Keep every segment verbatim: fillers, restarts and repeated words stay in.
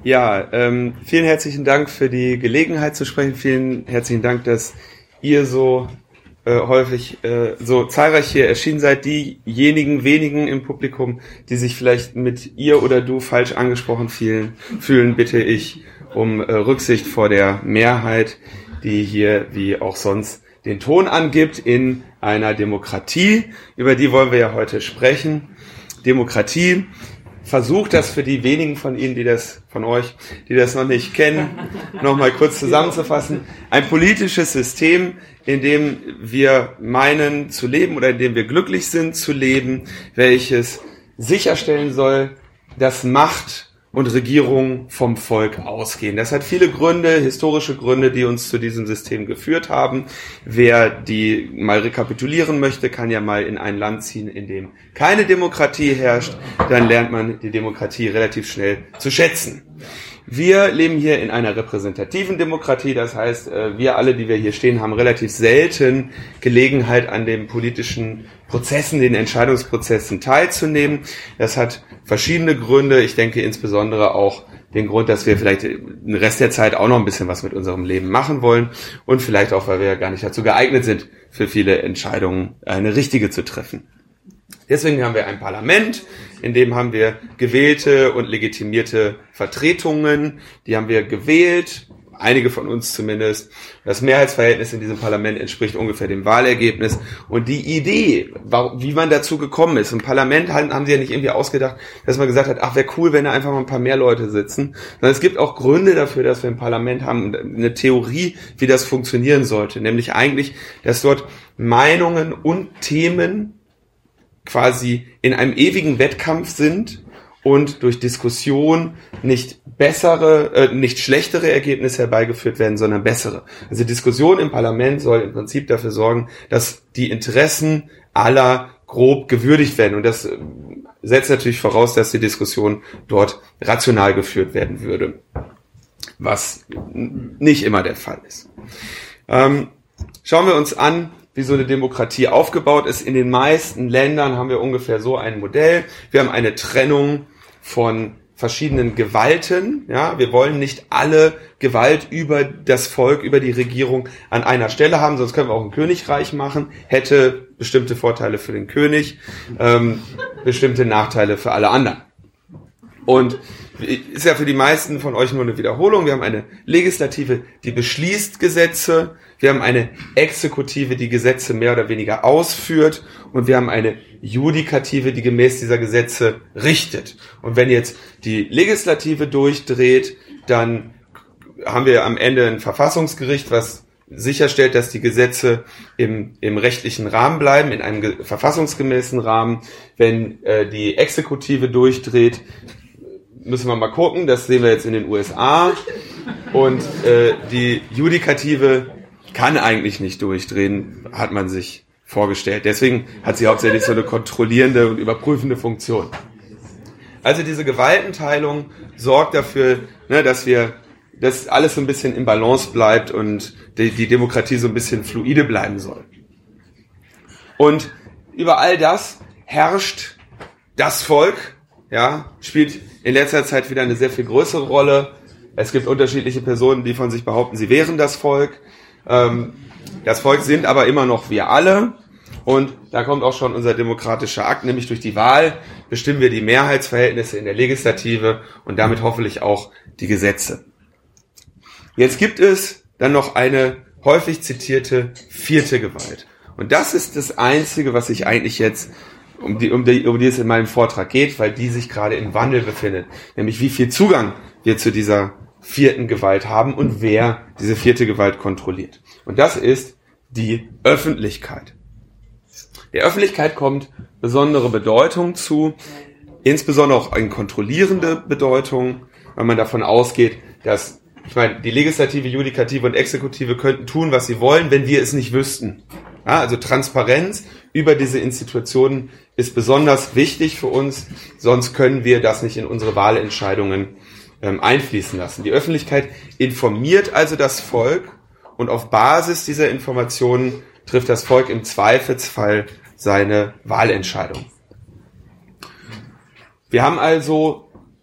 Ja, ähm, vielen herzlichen Dank für die Gelegenheit zu sprechen. Vielen herzlichen Dank, dass ihr so äh, häufig, äh, so zahlreich hier erschienen seid. Diejenigen wenigen im Publikum, die sich vielleicht mit ihr oder du falsch angesprochen fühlen, fühlen bitte ich um äh, Rücksicht vor der Mehrheit, die hier wie auch sonst den Ton angibt in einer Demokratie. Über die wollen wir ja heute sprechen. Demokratie. Versucht das für die wenigen von Ihnen, die das, von euch, die das noch nicht kennen, nochmal kurz zusammenzufassen. Ein politisches System, in dem wir meinen zu leben oder in dem wir glücklich sind zu leben, welches sicherstellen soll, dass Macht und Regierung vom Volk ausgehen. Das hat viele Gründe, historische Gründe, die uns zu diesem System geführt haben. Wer die mal rekapitulieren möchte, kann ja mal in ein Land ziehen, in dem keine Demokratie herrscht. Dann lernt man die Demokratie relativ schnell zu schätzen. Wir leben hier in einer repräsentativen Demokratie, das heißt, wir alle, die wir hier stehen, haben relativ selten Gelegenheit, an den politischen Prozessen, den Entscheidungsprozessen teilzunehmen. Das hat verschiedene Gründe. Ich denke insbesondere auch den Grund, dass wir vielleicht den Rest der Zeit auch noch ein bisschen was mit unserem Leben machen wollen und vielleicht auch, weil wir gar nicht dazu geeignet sind, für viele Entscheidungen eine richtige zu treffen. Deswegen haben wir ein Parlament, in dem haben wir gewählte und legitimierte Vertretungen, die haben wir gewählt, einige von uns zumindest. Das Mehrheitsverhältnis in diesem Parlament entspricht ungefähr dem Wahlergebnis. Und die Idee, wie man dazu gekommen ist, im Parlament haben sie ja nicht irgendwie ausgedacht, dass man gesagt hat, ach, wäre cool, wenn da einfach mal ein paar mehr Leute sitzen. Sondern es gibt auch Gründe dafür, dass wir ein Parlament haben, eine Theorie, wie das funktionieren sollte. Nämlich eigentlich, dass dort Meinungen und Themen quasi in einem ewigen Wettkampf sind und durch Diskussion nicht bessere, äh, nicht schlechtere Ergebnisse herbeigeführt werden, sondern bessere. Also Diskussion im Parlament soll im Prinzip dafür sorgen, dass die Interessen aller grob gewürdigt werden. Und das setzt natürlich voraus, dass die Diskussion dort rational geführt werden würde, was nicht immer der Fall ist. Ähm, schauen wir uns an, wie so eine Demokratie aufgebaut ist. In den meisten Ländern haben wir ungefähr so ein Modell. Wir haben eine Trennung von verschiedenen Gewalten. Ja, wir wollen nicht alle Gewalt über das Volk, über die Regierung an einer Stelle haben, sonst können wir auch ein Königreich machen. Hätte bestimmte Vorteile für den König, ähm, bestimmte Nachteile für alle anderen. Und ist ja für die meisten von euch nur eine Wiederholung. Wir haben eine Legislative, die beschließt Gesetze. Wir haben eine Exekutive, die Gesetze mehr oder weniger ausführt. Und wir haben eine Judikative, die gemäß dieser Gesetze richtet. Und wenn jetzt die Legislative durchdreht, dann haben wir am Ende ein Verfassungsgericht, was sicherstellt, dass die Gesetze im, im rechtlichen Rahmen bleiben, in einem ge- verfassungsgemäßen Rahmen. Wenn äh, die Exekutive durchdreht, müssen wir mal gucken, das sehen wir jetzt in den U S A. Und äh, die Judikative kann eigentlich nicht durchdrehen, hat man sich vorgestellt. Deswegen hat sie hauptsächlich so eine kontrollierende und überprüfende Funktion. Also diese Gewaltenteilung sorgt dafür, ne, dass wir, dass alles so ein bisschen im Balance bleibt und die, die Demokratie so ein bisschen fluide bleiben soll. Und über all das herrscht das Volk, ja, spielt in letzter Zeit wieder eine sehr viel größere Rolle. Es gibt unterschiedliche Personen, die von sich behaupten, sie wären das Volk. Das Volk sind aber immer noch wir alle. Und da kommt auch schon unser demokratischer Akt, nämlich durch die Wahl bestimmen wir die Mehrheitsverhältnisse in der Legislative und damit hoffentlich auch die Gesetze. Jetzt gibt es dann noch eine häufig zitierte vierte Gewalt. Und das ist das Einzige, was ich eigentlich jetzt um die, um die, um die es in meinem Vortrag geht, weil die sich gerade im Wandel befindet. Nämlich wie viel Zugang wir zu dieser vierten Gewalt haben und wer diese vierte Gewalt kontrolliert. Und das ist die Öffentlichkeit. Der Öffentlichkeit kommt besondere Bedeutung zu, insbesondere auch eine kontrollierende Bedeutung, weil man davon ausgeht, dass, ich meine, die Legislative, Judikative und Exekutive könnten tun, was sie wollen, wenn wir es nicht wüssten. Ja, also Transparenz über diese Institutionen ist besonders wichtig für uns, sonst können wir das nicht in unsere Wahlentscheidungen ähm, einfließen lassen. Die Öffentlichkeit informiert also das Volk und auf Basis dieser Informationen trifft das Volk im Zweifelsfall seine Wahlentscheidung. Wir haben also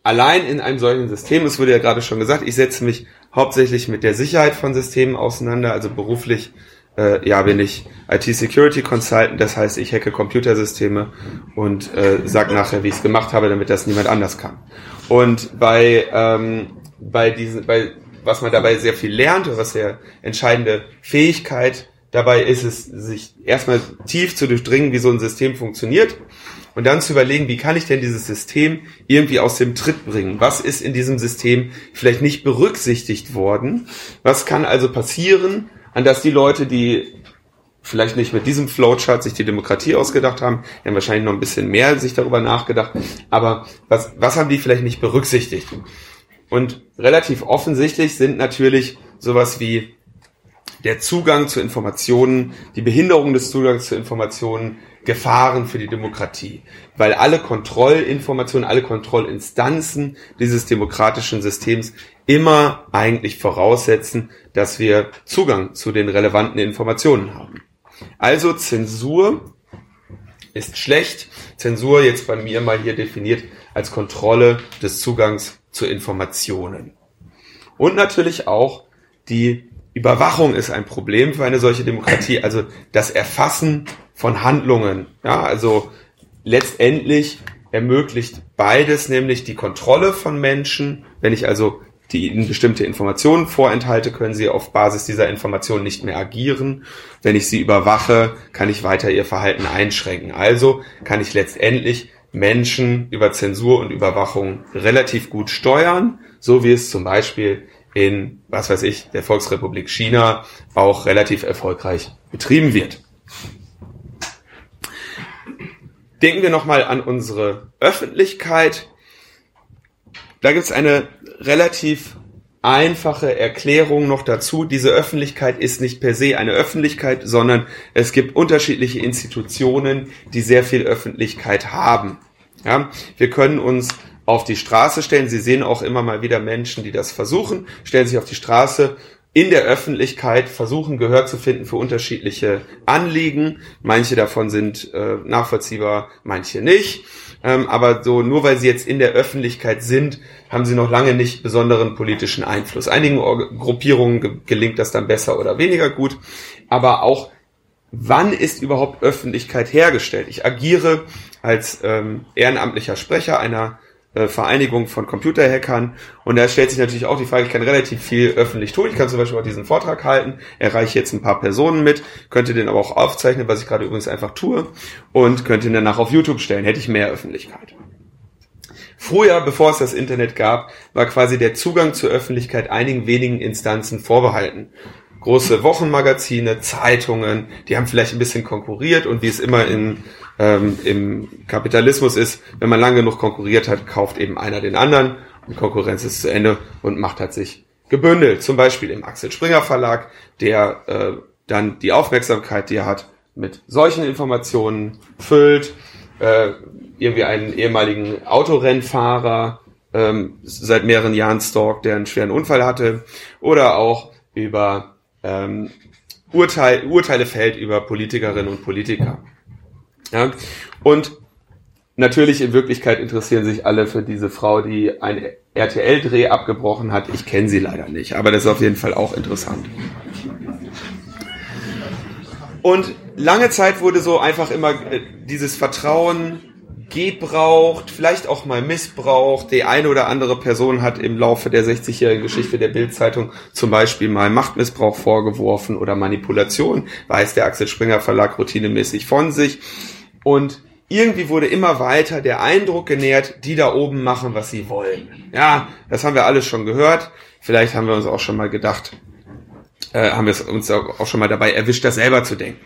allein in einem solchen System, es wurde ja gerade schon gesagt, ich setze mich hauptsächlich mit der Sicherheit von Systemen auseinander, also beruflich äh, ja bin ich I T-Security Consultant, das heißt, ich hacke Computersysteme und äh, sage nachher, wie ich es gemacht habe, damit das niemand anders kann. Und bei ähm, bei diesen, bei was man dabei sehr viel lernt und was sehr entscheidende Fähigkeit dabei ist, es sich erstmal tief zu durchdringen, wie so ein System funktioniert. Und dann zu überlegen, wie kann ich denn dieses System irgendwie aus dem Tritt bringen? Was ist in diesem System vielleicht nicht berücksichtigt worden? Was kann also passieren, an das die Leute, die vielleicht nicht mit diesem Flowchart sich die Demokratie ausgedacht haben, die haben wahrscheinlich noch ein bisschen mehr sich darüber nachgedacht, aber was, was haben die vielleicht nicht berücksichtigt? Und relativ offensichtlich sind natürlich sowas wie der Zugang zu Informationen, die Behinderung des Zugangs zu Informationen, Gefahren für die Demokratie, weil alle Kontrollinformationen, alle Kontrollinstanzen dieses demokratischen Systems immer eigentlich voraussetzen, dass wir Zugang zu den relevanten Informationen haben. Also Zensur ist schlecht. Zensur jetzt bei mir mal hier definiert als Kontrolle des Zugangs zu Informationen. Und natürlich auch die Überwachung ist ein Problem für eine solche Demokratie, also das Erfassen von Handlungen. Ja, also letztendlich ermöglicht beides, nämlich die Kontrolle von Menschen. Wenn ich also die ihnen bestimmte Informationen vorenthalte, können sie auf Basis dieser Informationen nicht mehr agieren. Wenn ich sie überwache, kann ich weiter ihr Verhalten einschränken. Also kann ich letztendlich Menschen über Zensur und Überwachung relativ gut steuern, so wie es zum Beispiel in, was weiß ich, der Volksrepublik China auch relativ erfolgreich betrieben wird. Denken wir nochmal an unsere Öffentlichkeit. Da gibt es eine relativ einfache Erklärung noch dazu. Diese Öffentlichkeit ist nicht per se eine Öffentlichkeit, sondern es gibt unterschiedliche Institutionen, die sehr viel Öffentlichkeit haben. Ja, wir können uns auf die Straße stellen. Sie sehen auch immer mal wieder Menschen, die das versuchen, stellen sich auf die Straße, in der Öffentlichkeit versuchen, Gehör zu finden für unterschiedliche Anliegen. Manche davon sind äh, nachvollziehbar, manche nicht. Ähm, aber so nur weil sie jetzt in der Öffentlichkeit sind, haben sie noch lange nicht besonderen politischen Einfluss. Einigen Or- Gruppierungen ge- gelingt das dann besser oder weniger gut. Aber auch, wann ist überhaupt Öffentlichkeit hergestellt? Ich agiere als ähm, ehrenamtlicher Sprecher einer Vereinigung von Computerhackern und da stellt sich natürlich auch die Frage, ich kann relativ viel öffentlich tun, ich kann zum Beispiel auch diesen Vortrag halten, erreiche jetzt ein paar Personen mit, könnte den aber auch aufzeichnen, was ich gerade übrigens einfach tue und könnte ihn danach auf YouTube stellen, hätte ich mehr Öffentlichkeit. Früher, bevor es das Internet gab, war quasi der Zugang zur Öffentlichkeit einigen wenigen Instanzen vorbehalten. Große Wochenmagazine, Zeitungen, die haben vielleicht ein bisschen konkurriert und wie es immer in, ähm, im Kapitalismus ist, wenn man lange genug konkurriert hat, kauft eben einer den anderen und die Konkurrenz ist zu Ende und Macht hat sich gebündelt. Zum Beispiel im Axel Springer Verlag, der äh, dann die Aufmerksamkeit, die er hat, mit solchen Informationen füllt, äh, irgendwie einen ehemaligen Autorennfahrer ähm, seit mehreren Jahren stalkt, der einen schweren Unfall hatte, oder auch über Ähm, Urteil, Urteile fällt über Politikerinnen und Politiker. Ja? Und natürlich in Wirklichkeit interessieren sich alle für diese Frau, die einen R T L-Dreh abgebrochen hat. Ich kenne sie leider nicht, aber das ist auf jeden Fall auch interessant. Und lange Zeit wurde so einfach immer äh, dieses Vertrauen gebraucht, vielleicht auch mal missbraucht. Die eine oder andere Person hat im Laufe der sechzigjährigen Geschichte der Bild-Zeitung zum Beispiel mal Machtmissbrauch vorgeworfen oder Manipulation, weiß der Axel Springer Verlag routinemäßig von sich. Und irgendwie wurde immer weiter der Eindruck genährt, die da oben machen, was sie wollen. Ja, das haben wir alles schon gehört. Vielleicht haben wir uns auch schon mal gedacht, äh, haben wir uns auch schon mal dabei erwischt, das selber zu denken.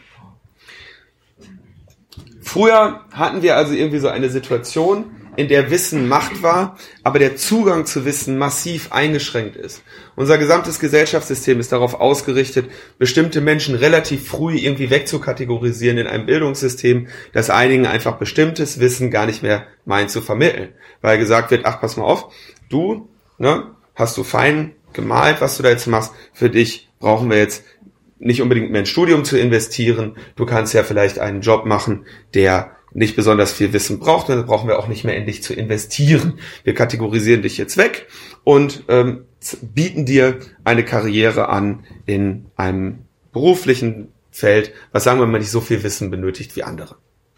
Früher hatten wir also irgendwie so eine Situation, in der Wissen Macht war, aber der Zugang zu Wissen massiv eingeschränkt ist. Unser gesamtes Gesellschaftssystem ist darauf ausgerichtet, bestimmte Menschen relativ früh irgendwie wegzukategorisieren in einem Bildungssystem, das einigen einfach bestimmtes Wissen gar nicht mehr meint zu vermitteln. Weil gesagt wird, ach, pass mal auf, du, ne, hast du fein gemalt, was du da jetzt machst, für dich brauchen wir jetzt nicht unbedingt mehr ein Studium zu investieren. Du kannst ja vielleicht einen Job machen, der nicht besonders viel Wissen braucht, dann brauchen wir auch nicht mehr in dich zu investieren. Wir kategorisieren dich jetzt weg und ähm, bieten dir eine Karriere an in einem beruflichen Feld, was sagen wir mal nicht so viel Wissen benötigt wie andere.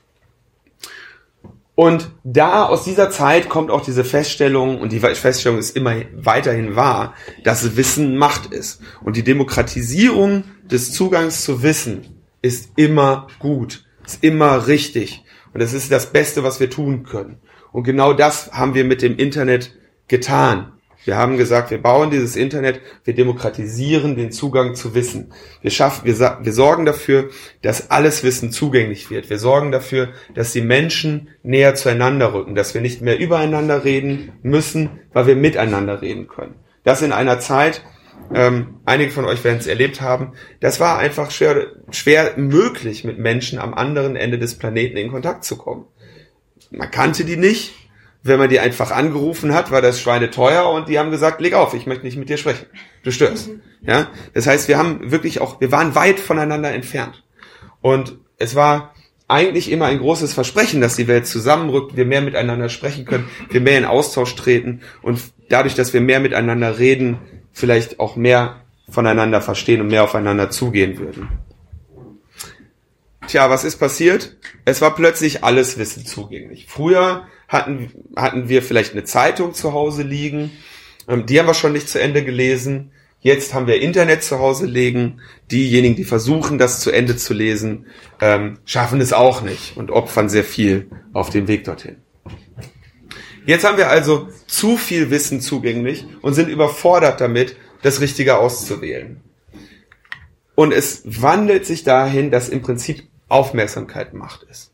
Und da aus dieser Zeit kommt auch diese Feststellung, und die Feststellung ist immer weiterhin wahr, dass Wissen Macht ist. Und die Demokratisierung des Zugangs zu Wissen ist immer gut, ist immer richtig. Und das ist das Beste, was wir tun können. Und genau das haben wir mit dem Internet getan. Wir haben gesagt, wir bauen dieses Internet, wir demokratisieren den Zugang zu Wissen. Wir schaffen, wir, wir sorgen dafür, dass alles Wissen zugänglich wird. Wir sorgen dafür, dass die Menschen näher zueinander rücken, dass wir nicht mehr übereinander reden müssen, weil wir miteinander reden können. Das in einer Zeit, ähm, einige von euch werden es erlebt haben, das war einfach schwer, schwer möglich, mit Menschen am anderen Ende des Planeten in Kontakt zu kommen. Man kannte die nicht. Wenn man die einfach angerufen hat, war das schweineteuer und die haben gesagt, leg auf, ich möchte nicht mit dir sprechen. Du störst. Mhm. Ja? Das heißt, wir haben wirklich auch, wir waren weit voneinander entfernt. Und es war eigentlich immer ein großes Versprechen, dass die Welt zusammenrückt, wir mehr miteinander sprechen können, wir mehr in Austausch treten und dadurch, dass wir mehr miteinander reden, vielleicht auch mehr voneinander verstehen und mehr aufeinander zugehen würden. Tja, was ist passiert? Es war plötzlich alles Wissen zugänglich. Früher hatten, hatten wir vielleicht eine Zeitung zu Hause liegen, die haben wir schon nicht zu Ende gelesen. Jetzt haben wir Internet zu Hause liegen. Diejenigen, die versuchen, das zu Ende zu lesen, ähm, schaffen es auch nicht und opfern sehr viel auf dem Weg dorthin. Jetzt haben wir also zu viel Wissen zugänglich und sind überfordert damit, das Richtige auszuwählen. Und es wandelt sich dahin, dass im Prinzip Aufmerksamkeit Macht ist.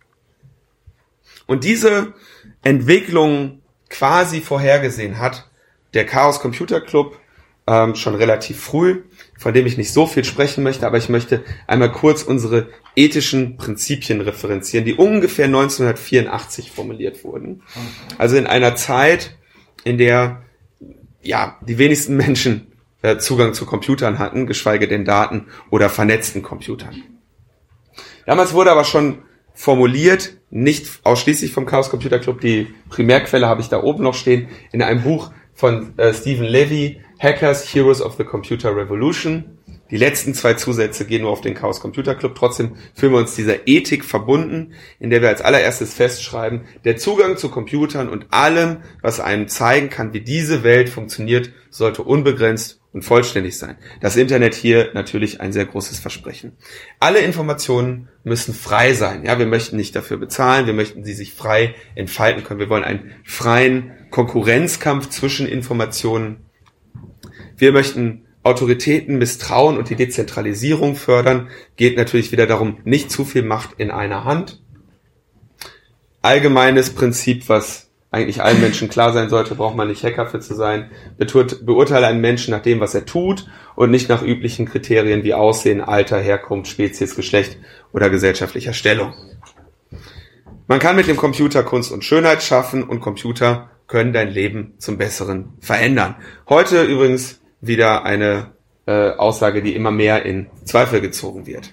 Und diese Entwicklung quasi vorhergesehen hat der Chaos Computer Club ähm, schon relativ früh, von dem ich nicht so viel sprechen möchte, aber ich möchte einmal kurz unsere ethischen Prinzipien referenzieren, die ungefähr neunzehnhundertvierundachtzig formuliert wurden. Also in einer Zeit, in der ja die wenigsten Menschen äh, Zugang zu Computern hatten, geschweige denn Daten oder vernetzten Computern. Damals wurde aber schon formuliert, nicht ausschließlich vom Chaos Computer Club, die Primärquelle habe ich da oben noch stehen, in einem Buch von äh, Stephen Levy, Hackers, Heroes of the Computer Revolution. Die letzten zwei Zusätze gehen nur auf den Chaos Computer Club. Trotzdem fühlen wir uns dieser Ethik verbunden, in der wir als allererstes festschreiben, der Zugang zu Computern und allem, was einem zeigen kann, wie diese Welt funktioniert, sollte unbegrenzt und vollständig sein. Das Internet hier natürlich ein sehr großes Versprechen. Alle Informationen müssen frei sein. Ja, wir möchten nicht dafür bezahlen, wir möchten sie sich frei entfalten können. Wir wollen einen freien Konkurrenzkampf zwischen Informationen. Wir möchten Autoritäten misstrauen und die Dezentralisierung fördern. Geht natürlich wieder darum, nicht zu viel Macht in einer Hand. Allgemeines Prinzip, was eigentlich allen Menschen klar sein sollte, braucht man nicht Hacker für zu sein. Beurteile einen Menschen nach dem, was er tut und nicht nach üblichen Kriterien wie Aussehen, Alter, Herkunft, Spezies, Geschlecht oder gesellschaftlicher Stellung. Man kann mit dem Computer Kunst und Schönheit schaffen und Computer können dein Leben zum Besseren verändern. Heute übrigens wieder eine äh, Aussage, die immer mehr in Zweifel gezogen wird.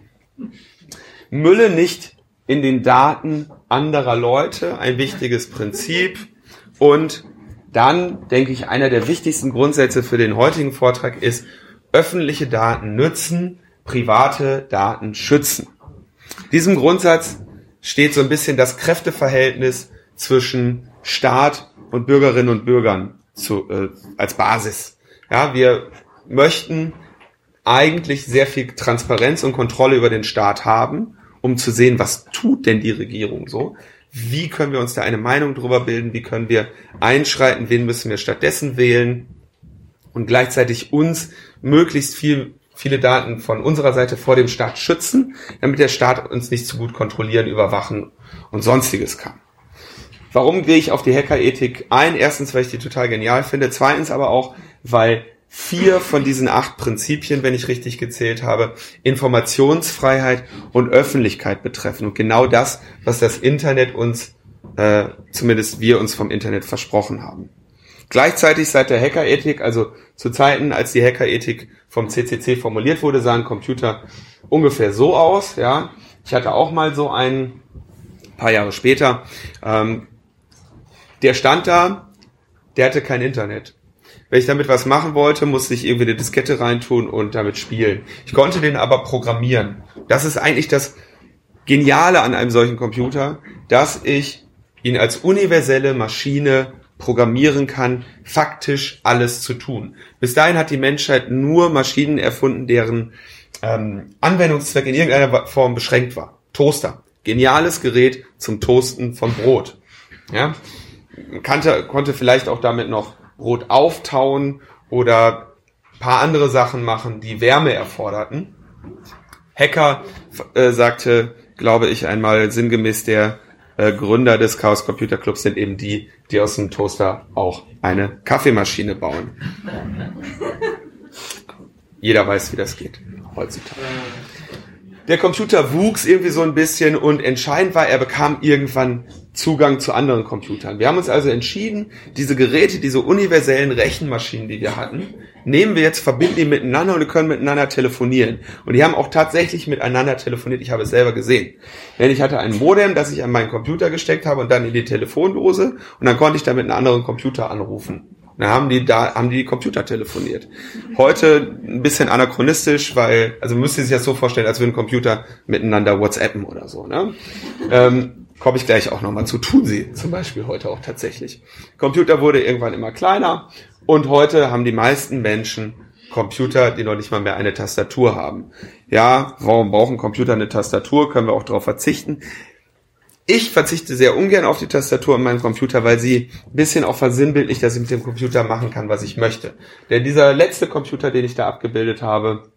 Mülle nicht in den Daten anderer Leute, ein wichtiges Prinzip. Und dann, denke ich, einer der wichtigsten Grundsätze für den heutigen Vortrag ist, öffentliche Daten nützen, private Daten schützen. Diesem Grundsatz steht so ein bisschen das Kräfteverhältnis zwischen Staat und Bürgerinnen und Bürgern zu, äh, als Basis. Ja, wir möchten eigentlich sehr viel Transparenz und Kontrolle über den Staat haben, um zu sehen, was tut denn die Regierung so? Wie können wir uns da eine Meinung drüber bilden? Wie können wir einschreiten? Wen müssen wir stattdessen wählen? Und gleichzeitig uns möglichst viel, viele Daten von unserer Seite vor dem Staat schützen, damit der Staat uns nicht zu gut kontrollieren, überwachen und Sonstiges kann. Warum gehe ich auf die Hackerethik ein? Erstens, weil ich die total genial finde. Zweitens aber auch, weil vier von diesen acht Prinzipien, wenn ich richtig gezählt habe, Informationsfreiheit und Öffentlichkeit betreffen. Und genau das, was das Internet uns, äh, zumindest wir uns vom Internet versprochen haben. Gleichzeitig seit der Hackerethik, also zu Zeiten, als die Hackerethik vom C C C formuliert wurde, sahen Computer ungefähr so aus. Ja, ich hatte auch mal so einen ein paar Jahre später. Ähm, der stand da, der hatte kein Internet. Wenn ich damit was machen wollte, musste ich irgendwie eine Diskette reintun und damit spielen. Ich konnte den aber programmieren. Das ist eigentlich das Geniale an einem solchen Computer, dass ich ihn als universelle Maschine programmieren kann, faktisch alles zu tun. Bis dahin hat die Menschheit nur Maschinen erfunden, deren ähm, Anwendungszweck in irgendeiner Form beschränkt war. Toaster. Geniales Gerät zum Toasten von Brot. Ja? Man kannte, konnte vielleicht auch damit noch Brot auftauen oder ein paar andere Sachen machen, die Wärme erforderten. Hacker äh, sagte, glaube ich, einmal sinngemäß, der äh, Gründer des Chaos Computer Clubs sind eben die, die aus dem Toaster auch eine Kaffeemaschine bauen. Jeder weiß, wie das geht heutzutage. Der Computer wuchs irgendwie so ein bisschen und entscheidend war, er bekam irgendwann Zugang zu anderen Computern. Wir haben uns also entschieden, diese Geräte, diese universellen Rechenmaschinen, die wir hatten, nehmen wir jetzt, verbinden die miteinander und wir können miteinander telefonieren. Und die haben auch tatsächlich miteinander telefoniert. Ich habe es selber gesehen. Denn ich hatte ein Modem, das ich an meinen Computer gesteckt habe und dann in die Telefondose und dann konnte ich da mit einem anderen Computer anrufen. Dann haben die da, haben die Computer telefoniert. Heute ein bisschen anachronistisch, weil, also müsst ihr sich das so vorstellen, als würden Computer miteinander WhatsAppen oder so, ne? Ähm, komme ich gleich auch nochmal zu. Tun sie zum Beispiel heute auch tatsächlich. Computer wurde irgendwann immer kleiner und heute haben die meisten Menschen Computer, die noch nicht mal mehr eine Tastatur haben. Ja, warum brauchen Computer eine Tastatur? Können wir auch darauf verzichten. Ich verzichte sehr ungern auf die Tastatur in meinem Computer, weil sie ein bisschen auch versinnbildlicht, dass ich mit dem Computer machen kann, was ich möchte. Denn dieser letzte Computer, den ich da abgebildet habe,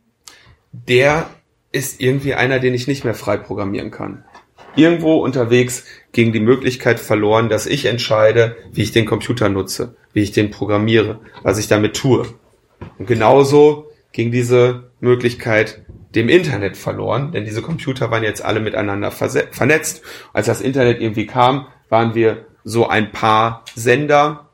der ist irgendwie einer, den ich nicht mehr frei programmieren kann. Irgendwo unterwegs ging die Möglichkeit verloren, dass ich entscheide, wie ich den Computer nutze, wie ich den programmiere, was ich damit tue. Und genauso ging diese Möglichkeit dem Internet verloren, denn diese Computer waren jetzt alle miteinander vernetzt. Als das Internet irgendwie kam, waren wir so ein paar Sender,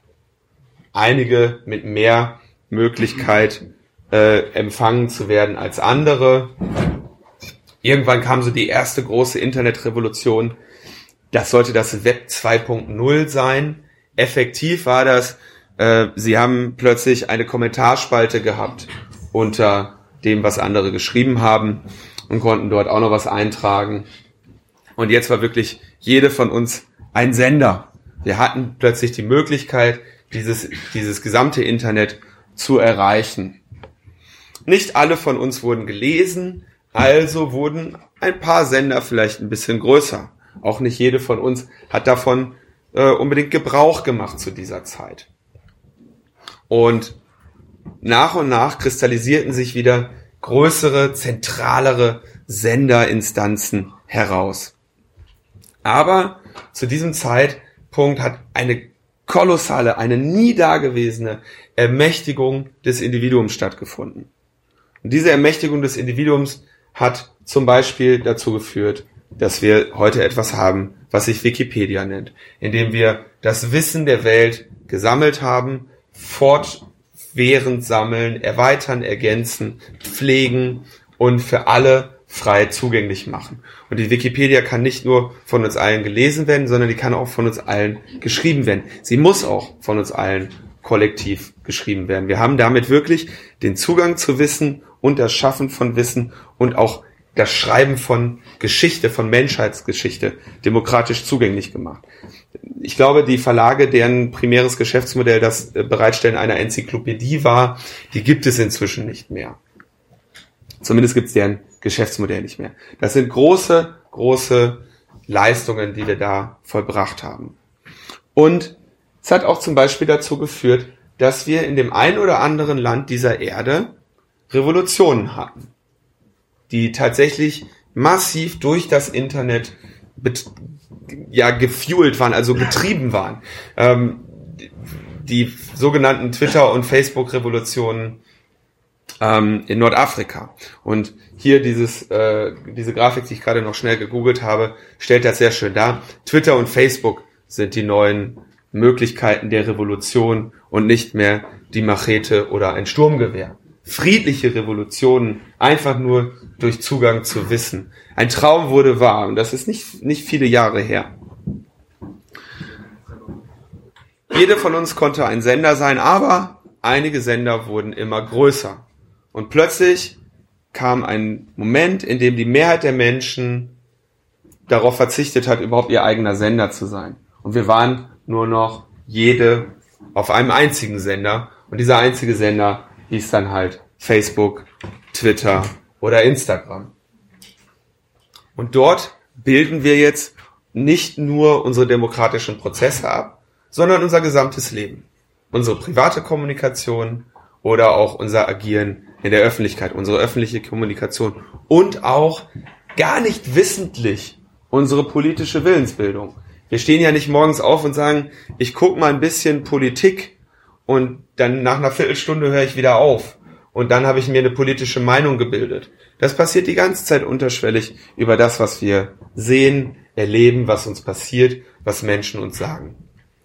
einige mit mehr Möglichkeit äh, empfangen zu werden als andere. Irgendwann kam so die erste große Internetrevolution. Das sollte das Web zwei Punkt null sein. Effektiv war das, äh, sie haben plötzlich eine Kommentarspalte gehabt unter dem, was andere geschrieben haben und konnten dort auch noch was eintragen. Und jetzt war wirklich jede von uns ein Sender. Wir hatten plötzlich die Möglichkeit, dieses, dieses gesamte Internet zu erreichen. Nicht alle von uns wurden gelesen, also wurden ein paar Sender vielleicht ein bisschen größer. Auch nicht jede von uns hat davon äh, unbedingt Gebrauch gemacht zu dieser Zeit. Und nach und nach kristallisierten sich wieder größere, zentralere Senderinstanzen heraus. Aber zu diesem Zeitpunkt hat eine kolossale, eine nie dagewesene Ermächtigung des Individuums stattgefunden. Und diese Ermächtigung des Individuums hat zum Beispiel dazu geführt, dass wir heute etwas haben, was sich Wikipedia nennt, indem wir das Wissen der Welt gesammelt haben, fortwährend sammeln, erweitern, ergänzen, pflegen und für alle frei zugänglich machen. Und die Wikipedia kann nicht nur von uns allen gelesen werden, sondern die kann auch von uns allen geschrieben werden. Sie muss auch von uns allen kollektiv geschrieben werden. Wir haben damit wirklich den Zugang zu Wissen und das Schaffen von Wissen und auch das Schreiben von Geschichte, von Menschheitsgeschichte demokratisch zugänglich gemacht. Ich glaube, die Verlage, deren primäres Geschäftsmodell das Bereitstellen einer Enzyklopädie war, die gibt es inzwischen nicht mehr. Zumindest gibt es deren Geschäftsmodell nicht mehr. Das sind große, große Leistungen, die wir da vollbracht haben. Und es hat auch zum Beispiel dazu geführt, dass wir in dem einen oder anderen Land dieser Erde Revolutionen hatten, die tatsächlich massiv durch das Internet bet- ja gefuelt waren, also getrieben waren. Ähm, die, die sogenannten Twitter- und Facebook-Revolutionen ähm, in Nordafrika. Und hier dieses äh, diese Grafik, die ich gerade noch schnell gegoogelt habe, stellt das sehr schön dar. Twitter und Facebook sind die neuen Möglichkeiten der Revolution und nicht mehr die Machete oder ein Sturmgewehr. friedliche Revolutionen einfach nur durch Zugang zu Wissen. Ein Traum wurde wahr und das ist nicht, nicht viele Jahre her. Jeder von uns konnte ein Sender sein, aber einige Sender wurden immer größer. Und plötzlich kam ein Moment, in dem die Mehrheit der Menschen darauf verzichtet hat, überhaupt ihr eigener Sender zu sein. Und wir waren nur noch jede auf einem einzigen Sender. Und dieser einzige Sender hieß dann halt Facebook, Twitter oder Instagram. Und dort bilden wir jetzt nicht nur unsere demokratischen Prozesse ab, sondern unser gesamtes Leben. Unsere private Kommunikation oder auch unser Agieren in der Öffentlichkeit, unsere öffentliche Kommunikation und auch gar nicht wissentlich unsere politische Willensbildung. Wir stehen ja nicht morgens auf und sagen, ich gucke mal ein bisschen Politik und dann nach einer Viertelstunde höre ich wieder auf und dann habe ich mir eine politische Meinung gebildet. Das passiert die ganze Zeit unterschwellig über das, was wir sehen, erleben, was uns passiert, was Menschen uns sagen.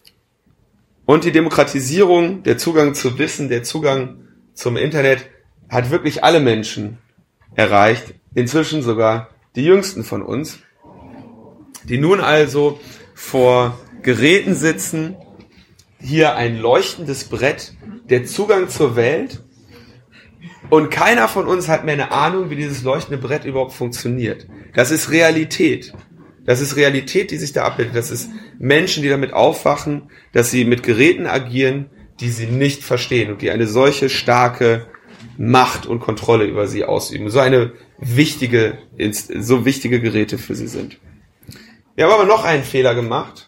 Und die Demokratisierung, der Zugang zu Wissen, der Zugang zum Internet hat wirklich alle Menschen erreicht, inzwischen sogar die Jüngsten von uns, die nun also vor Geräten sitzen, hier ein leuchtendes Brett, der Zugang zur Welt, und keiner von uns hat mehr eine Ahnung, wie dieses leuchtende Brett überhaupt funktioniert. Das ist Realität. Das ist Realität, die sich da abbildet. Das ist Menschen, die damit aufwachen, dass sie mit Geräten agieren, die sie nicht verstehen und die eine solche starke Macht und Kontrolle über sie ausüben. So eine wichtige, so wichtige Geräte für sie sind. Wir haben aber noch einen Fehler gemacht.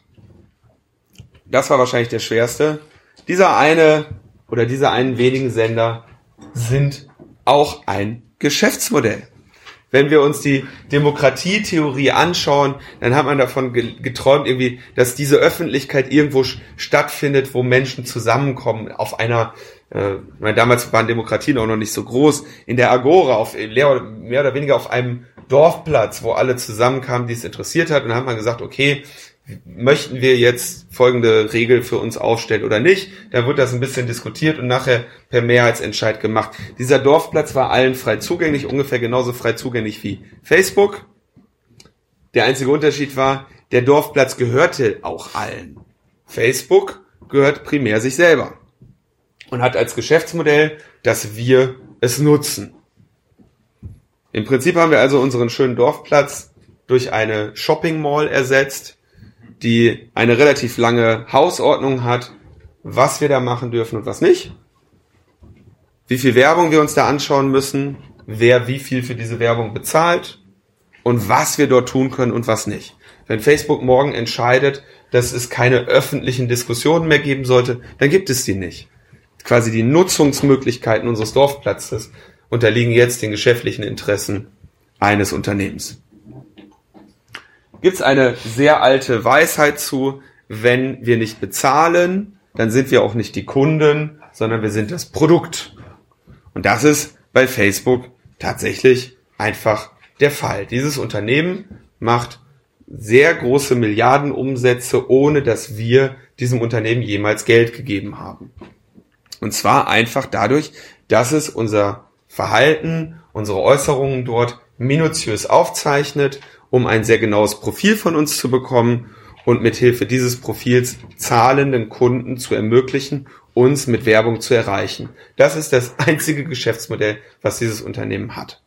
Das war wahrscheinlich der schwerste. Dieser eine oder diese einen wenigen Sender sind auch ein Geschäftsmodell. Wenn wir uns die Demokratietheorie anschauen, dann hat man davon geträumt, irgendwie, dass diese Öffentlichkeit irgendwo stattfindet, wo Menschen zusammenkommen auf einer, äh, meine, damals waren Demokratien auch noch nicht so groß, in der Agora, auf mehr oder weniger auf einem Dorfplatz, wo alle zusammenkamen, die es interessiert hat. Und dann hat man gesagt, okay, möchten wir jetzt folgende Regel für uns aufstellen oder nicht? Dann wird das ein bisschen diskutiert und nachher per Mehrheitsentscheid gemacht. Dieser Dorfplatz war allen frei zugänglich, ungefähr genauso frei zugänglich wie Facebook. Der einzige Unterschied war, der Dorfplatz gehörte auch allen. Facebook gehört primär sich selber und hat als Geschäftsmodell, dass wir es nutzen. Im Prinzip haben wir also unseren schönen Dorfplatz durch eine Shopping Mall ersetzt, die eine relativ lange Hausordnung hat, was wir da machen dürfen und was nicht, wie viel Werbung wir uns da anschauen müssen, wer wie viel für diese Werbung bezahlt und was wir dort tun können und was nicht. Wenn Facebook morgen entscheidet, dass es keine öffentlichen Diskussionen mehr geben sollte, dann gibt es die nicht. Quasi die Nutzungsmöglichkeiten unseres Dorfplatzes unterliegen jetzt den geschäftlichen Interessen eines Unternehmens. Gibt es eine sehr alte Weisheit zu, wenn wir nicht bezahlen, dann sind wir auch nicht die Kunden, sondern wir sind das Produkt. Und das ist bei Facebook tatsächlich einfach der Fall. Dieses Unternehmen macht sehr große Milliardenumsätze, ohne dass wir diesem Unternehmen jemals Geld gegeben haben. Und zwar einfach dadurch, dass es unser Verhalten, unsere Äußerungen dort minutiös aufzeichnet, um ein sehr genaues Profil von uns zu bekommen und mithilfe dieses Profils zahlenden Kunden zu ermöglichen, uns mit Werbung zu erreichen. Das ist das einzige Geschäftsmodell, was dieses Unternehmen hat.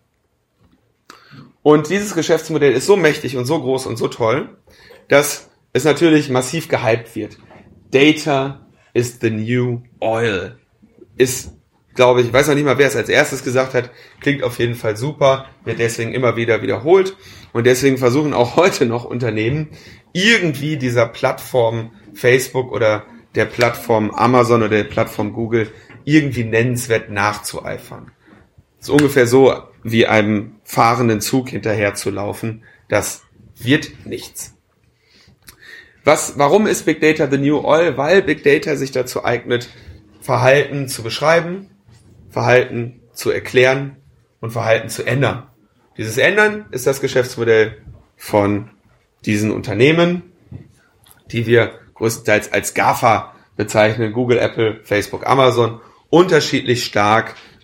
Und dieses Geschäftsmodell ist so mächtig und so groß und so toll, dass es natürlich massiv gehypt wird. Data is the new oil. Ist, glaube ich, ich weiß noch nicht mal, wer es als erstes gesagt hat, klingt auf jeden Fall super, wird deswegen immer wieder wiederholt. Und deswegen versuchen auch heute noch Unternehmen, irgendwie dieser Plattform Facebook oder der Plattform Amazon oder der Plattform Google irgendwie nennenswert nachzueifern. Das ist ungefähr so, wie einem fahrenden Zug hinterher zu laufen. Das wird nichts. Was, warum ist Big Data the new oil? Weil Big Data sich dazu eignet, Verhalten zu beschreiben, Verhalten zu erklären und Verhalten zu ändern. Dieses Ändern ist das Geschäftsmodell von diesen Unternehmen, die wir größtenteils als GAFA bezeichnen, Google, Apple, Facebook, Amazon, unterschiedlich stark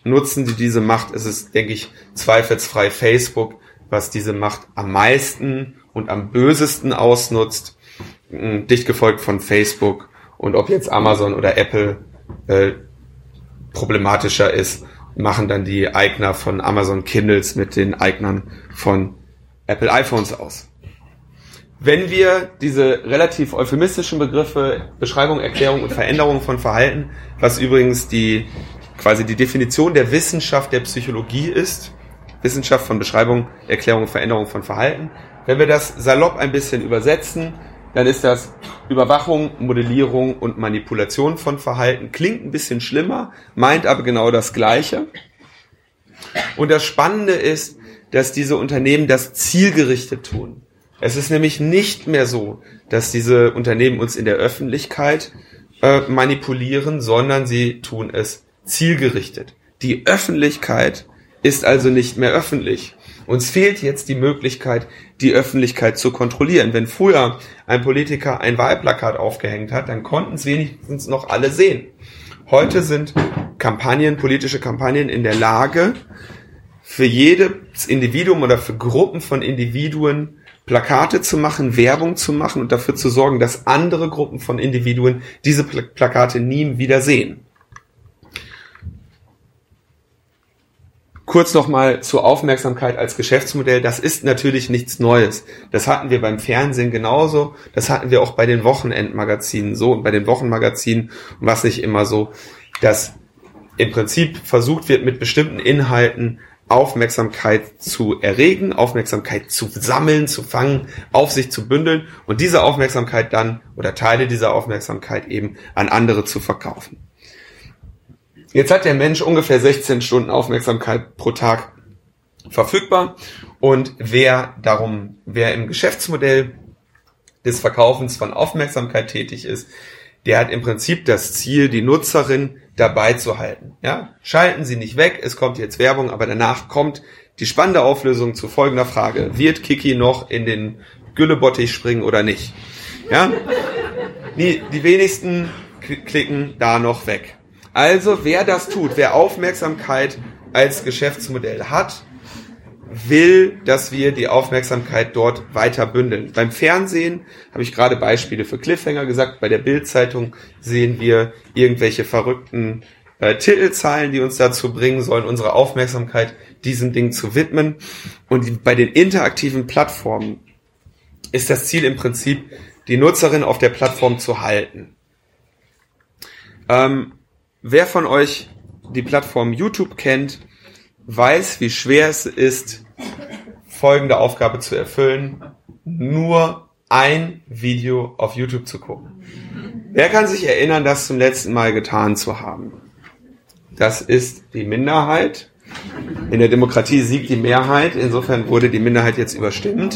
nutzen sie diese Macht. Es ist, denke ich, zweifelsfrei Facebook, was diese Macht am meisten und am bösesten ausnutzt, dicht gefolgt von Facebook. Und ob jetzt Amazon oder Apple äh, problematischer ist, machen dann die Eigner von Amazon Kindles mit den Eignern von Apple iPhones aus. Wenn wir diese relativ euphemistischen Begriffe Beschreibung, Erklärung und Veränderung von Verhalten, was übrigens die quasi die Definition der Wissenschaft der Psychologie ist, Wissenschaft von Beschreibung, Erklärung und Veränderung von Verhalten, wenn wir das salopp ein bisschen übersetzen, dann ist das Überwachung, Modellierung und Manipulation von Verhalten. Klingt ein bisschen schlimmer, meint aber genau das Gleiche. Und das Spannende ist, dass diese Unternehmen das zielgerichtet tun. Es ist nämlich nicht mehr so, dass diese Unternehmen uns in der Öffentlichkeit äh, manipulieren, sondern sie tun es zielgerichtet. Die Öffentlichkeit ist also nicht mehr öffentlich. Uns fehlt jetzt die Möglichkeit, die Öffentlichkeit zu kontrollieren. Wenn früher ein Politiker ein Wahlplakat aufgehängt hat, dann konnten es wenigstens noch alle sehen. Heute sind Kampagnen, politische Kampagnen in der Lage, für jedes Individuum oder für Gruppen von Individuen Plakate zu machen, Werbung zu machen und dafür zu sorgen, dass andere Gruppen von Individuen diese Plakate nie wieder sehen. Kurz nochmal zur Aufmerksamkeit als Geschäftsmodell. Das ist natürlich nichts Neues. Das hatten wir beim Fernsehen genauso. Das hatten wir auch bei den Wochenendmagazinen so und bei den Wochenmagazinen. Und was nicht immer so, dass im Prinzip versucht wird, mit bestimmten Inhalten Aufmerksamkeit zu erregen, Aufmerksamkeit zu sammeln, zu fangen, auf sich zu bündeln und diese Aufmerksamkeit dann oder Teile dieser Aufmerksamkeit eben an andere zu verkaufen. Jetzt hat der Mensch ungefähr sechzehn Stunden Aufmerksamkeit pro Tag verfügbar und wer darum, wer im Geschäftsmodell des Verkaufens von Aufmerksamkeit tätig ist, der hat im Prinzip das Ziel, die Nutzerin dabei zu halten. Ja? Schalten Sie nicht weg, es kommt jetzt Werbung, aber danach kommt die spannende Auflösung zu folgender Frage. Wird Kiki noch in den Güllebottich springen oder nicht? Ja? Die, die wenigsten klicken da noch weg. Also wer das tut, wer Aufmerksamkeit als Geschäftsmodell hat, will, dass wir die Aufmerksamkeit dort weiter bündeln. Beim Fernsehen habe ich gerade Beispiele für Cliffhanger gesagt. Bei der Bild-Zeitung sehen wir irgendwelche verrückten äh, Titelzeilen, die uns dazu bringen sollen, unsere Aufmerksamkeit diesem Ding zu widmen. Und die, bei den interaktiven Plattformen ist das Ziel im Prinzip, die Nutzerin auf der Plattform zu halten. Ähm, wer von euch die Plattform YouTube kennt, weiß, wie schwer es ist, folgende Aufgabe zu erfüllen, nur ein Video auf YouTube zu gucken. Wer kann sich erinnern, das zum letzten Mal getan zu haben? Das ist die Minderheit. In der Demokratie siegt die Mehrheit, insofern wurde die Minderheit jetzt überstimmt.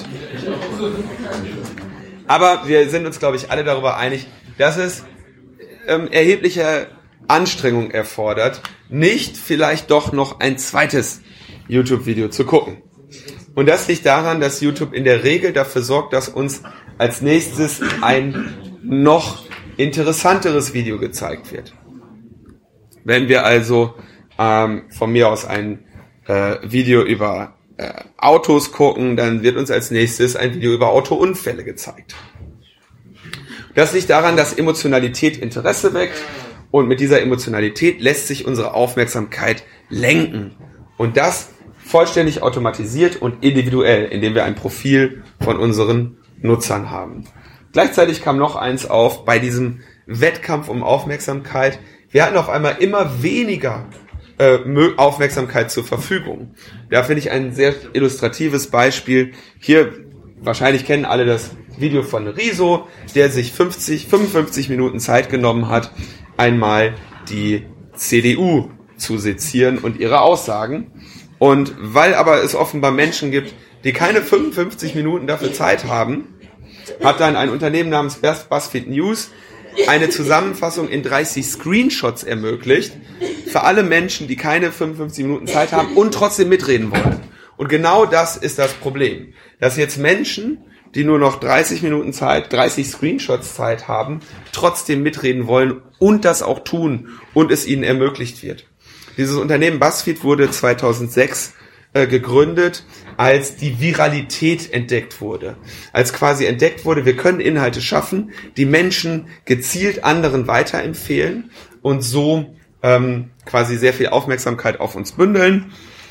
Aber wir sind uns, glaube ich, alle darüber einig, dass es ähm, erhebliche Anstrengung erfordert, nicht vielleicht doch noch ein zweites YouTube-Video zu gucken. Und das liegt daran, dass YouTube in der Regel dafür sorgt, dass uns als nächstes ein noch interessanteres Video gezeigt wird. Wenn wir also ähm, von mir aus ein äh, Video über äh, Autos gucken, dann wird uns als nächstes ein Video über Autounfälle gezeigt. Das liegt daran, dass Emotionalität Interesse weckt. Und mit dieser Emotionalität lässt sich unsere Aufmerksamkeit lenken. Und das vollständig automatisiert und individuell, indem wir ein Profil von unseren Nutzern haben. Gleichzeitig kam noch eins auf bei diesem Wettkampf um Aufmerksamkeit. Wir hatten auf einmal immer weniger äh, Aufmerksamkeit zur Verfügung. Da finde ich ein sehr illustratives Beispiel. Hier, wahrscheinlich kennen alle das Video von Riso, der sich fünfzig, fünfundfünfzig Minuten Zeit genommen hat, einmal die C D U zu sezieren und ihre Aussagen. Und weil aber es offenbar Menschen gibt, die keine fünfundfünfzig Minuten dafür Zeit haben, hat dann ein Unternehmen namens BuzzFeed News eine Zusammenfassung in dreißig Screenshots ermöglicht für alle Menschen, die keine fünfundfünfzig Minuten Zeit haben und trotzdem mitreden wollen. Und genau das ist das Problem, dass jetzt Menschen, die nur noch dreißig Minuten Zeit, dreißig Screenshots Zeit haben, trotzdem mitreden wollen und das auch tun und es ihnen ermöglicht wird. Dieses Unternehmen BuzzFeed wurde zweitausendsechs äh, gegründet, als die Viralität entdeckt wurde. Als quasi entdeckt wurde, wir können Inhalte schaffen, die Menschen gezielt anderen weiterempfehlen und so ähm, quasi sehr viel Aufmerksamkeit auf uns bündeln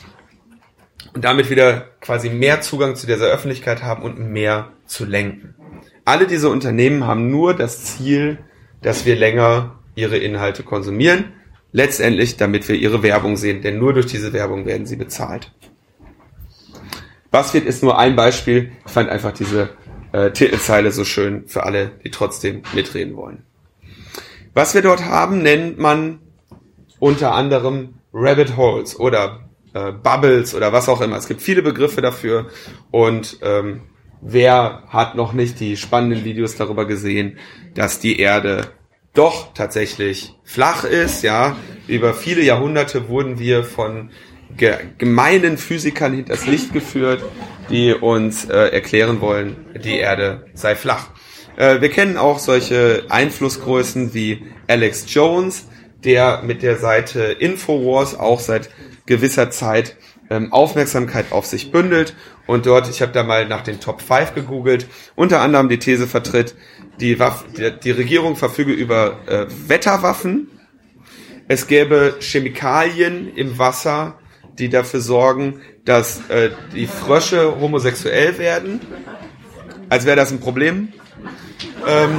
und damit wieder quasi mehr Zugang zu dieser Öffentlichkeit haben und mehr zu lenken. Alle diese Unternehmen haben nur das Ziel, dass wir länger ihre Inhalte konsumieren, letztendlich damit wir ihre Werbung sehen, denn nur durch diese Werbung werden sie bezahlt. BuzzFeed ist nur ein Beispiel. Ich fand einfach diese äh, Titelzeile so schön für alle, die trotzdem mitreden wollen. Was wir dort haben, nennt man unter anderem Rabbit Holes oder äh, Bubbles oder was auch immer. Es gibt viele Begriffe dafür und ähm, wer hat noch nicht die spannenden Videos darüber gesehen, dass die Erde doch tatsächlich flach ist, ja. Über viele Jahrhunderte wurden wir von ge- gemeinen Physikern hinters Licht geführt, die uns äh, erklären wollen, die Erde sei flach. Äh, wir kennen auch solche Einflussgrößen wie Alex Jones, der mit der Seite Infowars auch seit gewisser Zeit ähm, Aufmerksamkeit auf sich bündelt und dort, ich habe da mal nach den Top fünf gegoogelt, unter anderem die These vertritt, die, Waff, die, die Regierung verfüge über äh, Wetterwaffen, es gäbe Chemikalien im Wasser, die dafür sorgen, dass äh, die Frösche homosexuell werden, als wäre das ein Problem. Ähm,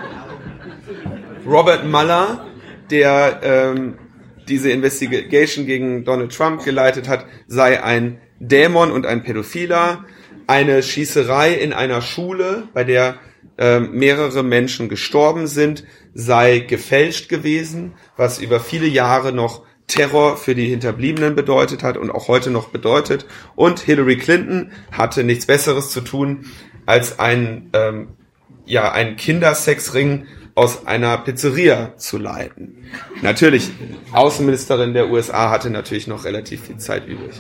Robert Mueller, der ähm, diese Investigation gegen Donald Trump geleitet hat, sei ein Dämon und ein Pädophiler. Eine Schießerei in einer Schule, bei der ähm, mehrere Menschen gestorben sind, sei gefälscht gewesen, was über viele Jahre noch Terror für die Hinterbliebenen bedeutet hat und auch heute noch bedeutet. Und Hillary Clinton hatte nichts Besseres zu tun, als ein ähm, ja einen Kindersexring aus einer Pizzeria zu leiten. Natürlich, Außenministerin der U S A hatte natürlich noch relativ viel Zeit übrig.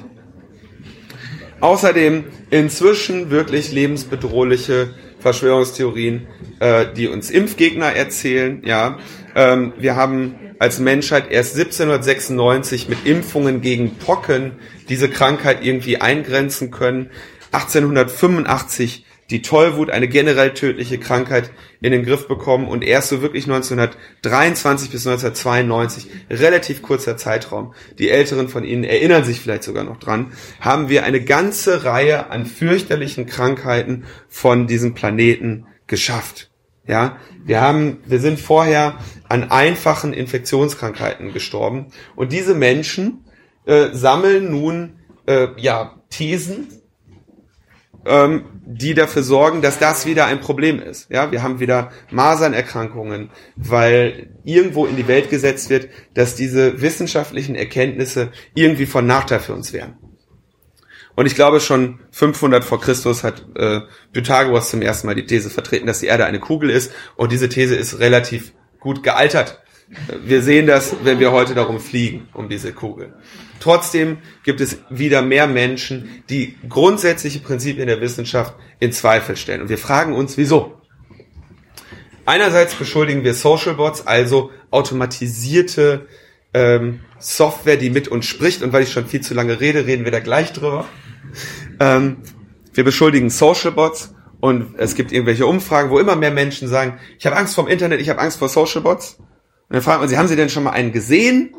Außerdem inzwischen wirklich lebensbedrohliche Verschwörungstheorien, äh, die uns Impfgegner erzählen. Ja, ähm, wir haben als Menschheit erst siebzehnhundertsechsundneunzig mit Impfungen gegen Pocken diese Krankheit irgendwie eingrenzen können. achtzehnhundertfünfundachtzig die Tollwut, eine generell tödliche Krankheit, in den Griff bekommen und erst so wirklich neunzehnhundertdreiundzwanzig bis neunzehnhundertzweiundneunzig, relativ kurzer Zeitraum, die Älteren von Ihnen erinnern sich vielleicht sogar noch dran, haben wir eine ganze Reihe an fürchterlichen Krankheiten von diesem Planeten geschafft. Ja, wir haben, wir sind vorher an einfachen Infektionskrankheiten gestorben und diese Menschen äh, sammeln nun äh, ja Thesen, ähm, die dafür sorgen, dass das wieder ein Problem ist. Ja, wir haben wieder Masernerkrankungen, weil irgendwo in die Welt gesetzt wird, dass diese wissenschaftlichen Erkenntnisse irgendwie von Nachteil für uns wären. Und ich glaube, schon fünfhundert vor Christus hat äh, Pythagoras zum ersten Mal die These vertreten, dass die Erde eine Kugel ist. Und diese These ist relativ gut gealtert. Wir sehen das, wenn wir heute darum fliegen, um diese Kugel. Trotzdem gibt es wieder mehr Menschen, die grundsätzliche Prinzipien der Wissenschaft in Zweifel stellen. Und wir fragen uns, wieso? Einerseits beschuldigen wir Social Bots, also automatisierte ähm, Software, die mit uns spricht. Und weil ich schon viel zu lange rede, reden wir da gleich drüber. Ähm, wir beschuldigen Social Bots und es gibt irgendwelche Umfragen, wo immer mehr Menschen sagen, ich habe Angst vorm Internet, ich habe Angst vor Social Bots. Und dann fragt man sie, haben Sie denn schon mal einen gesehen?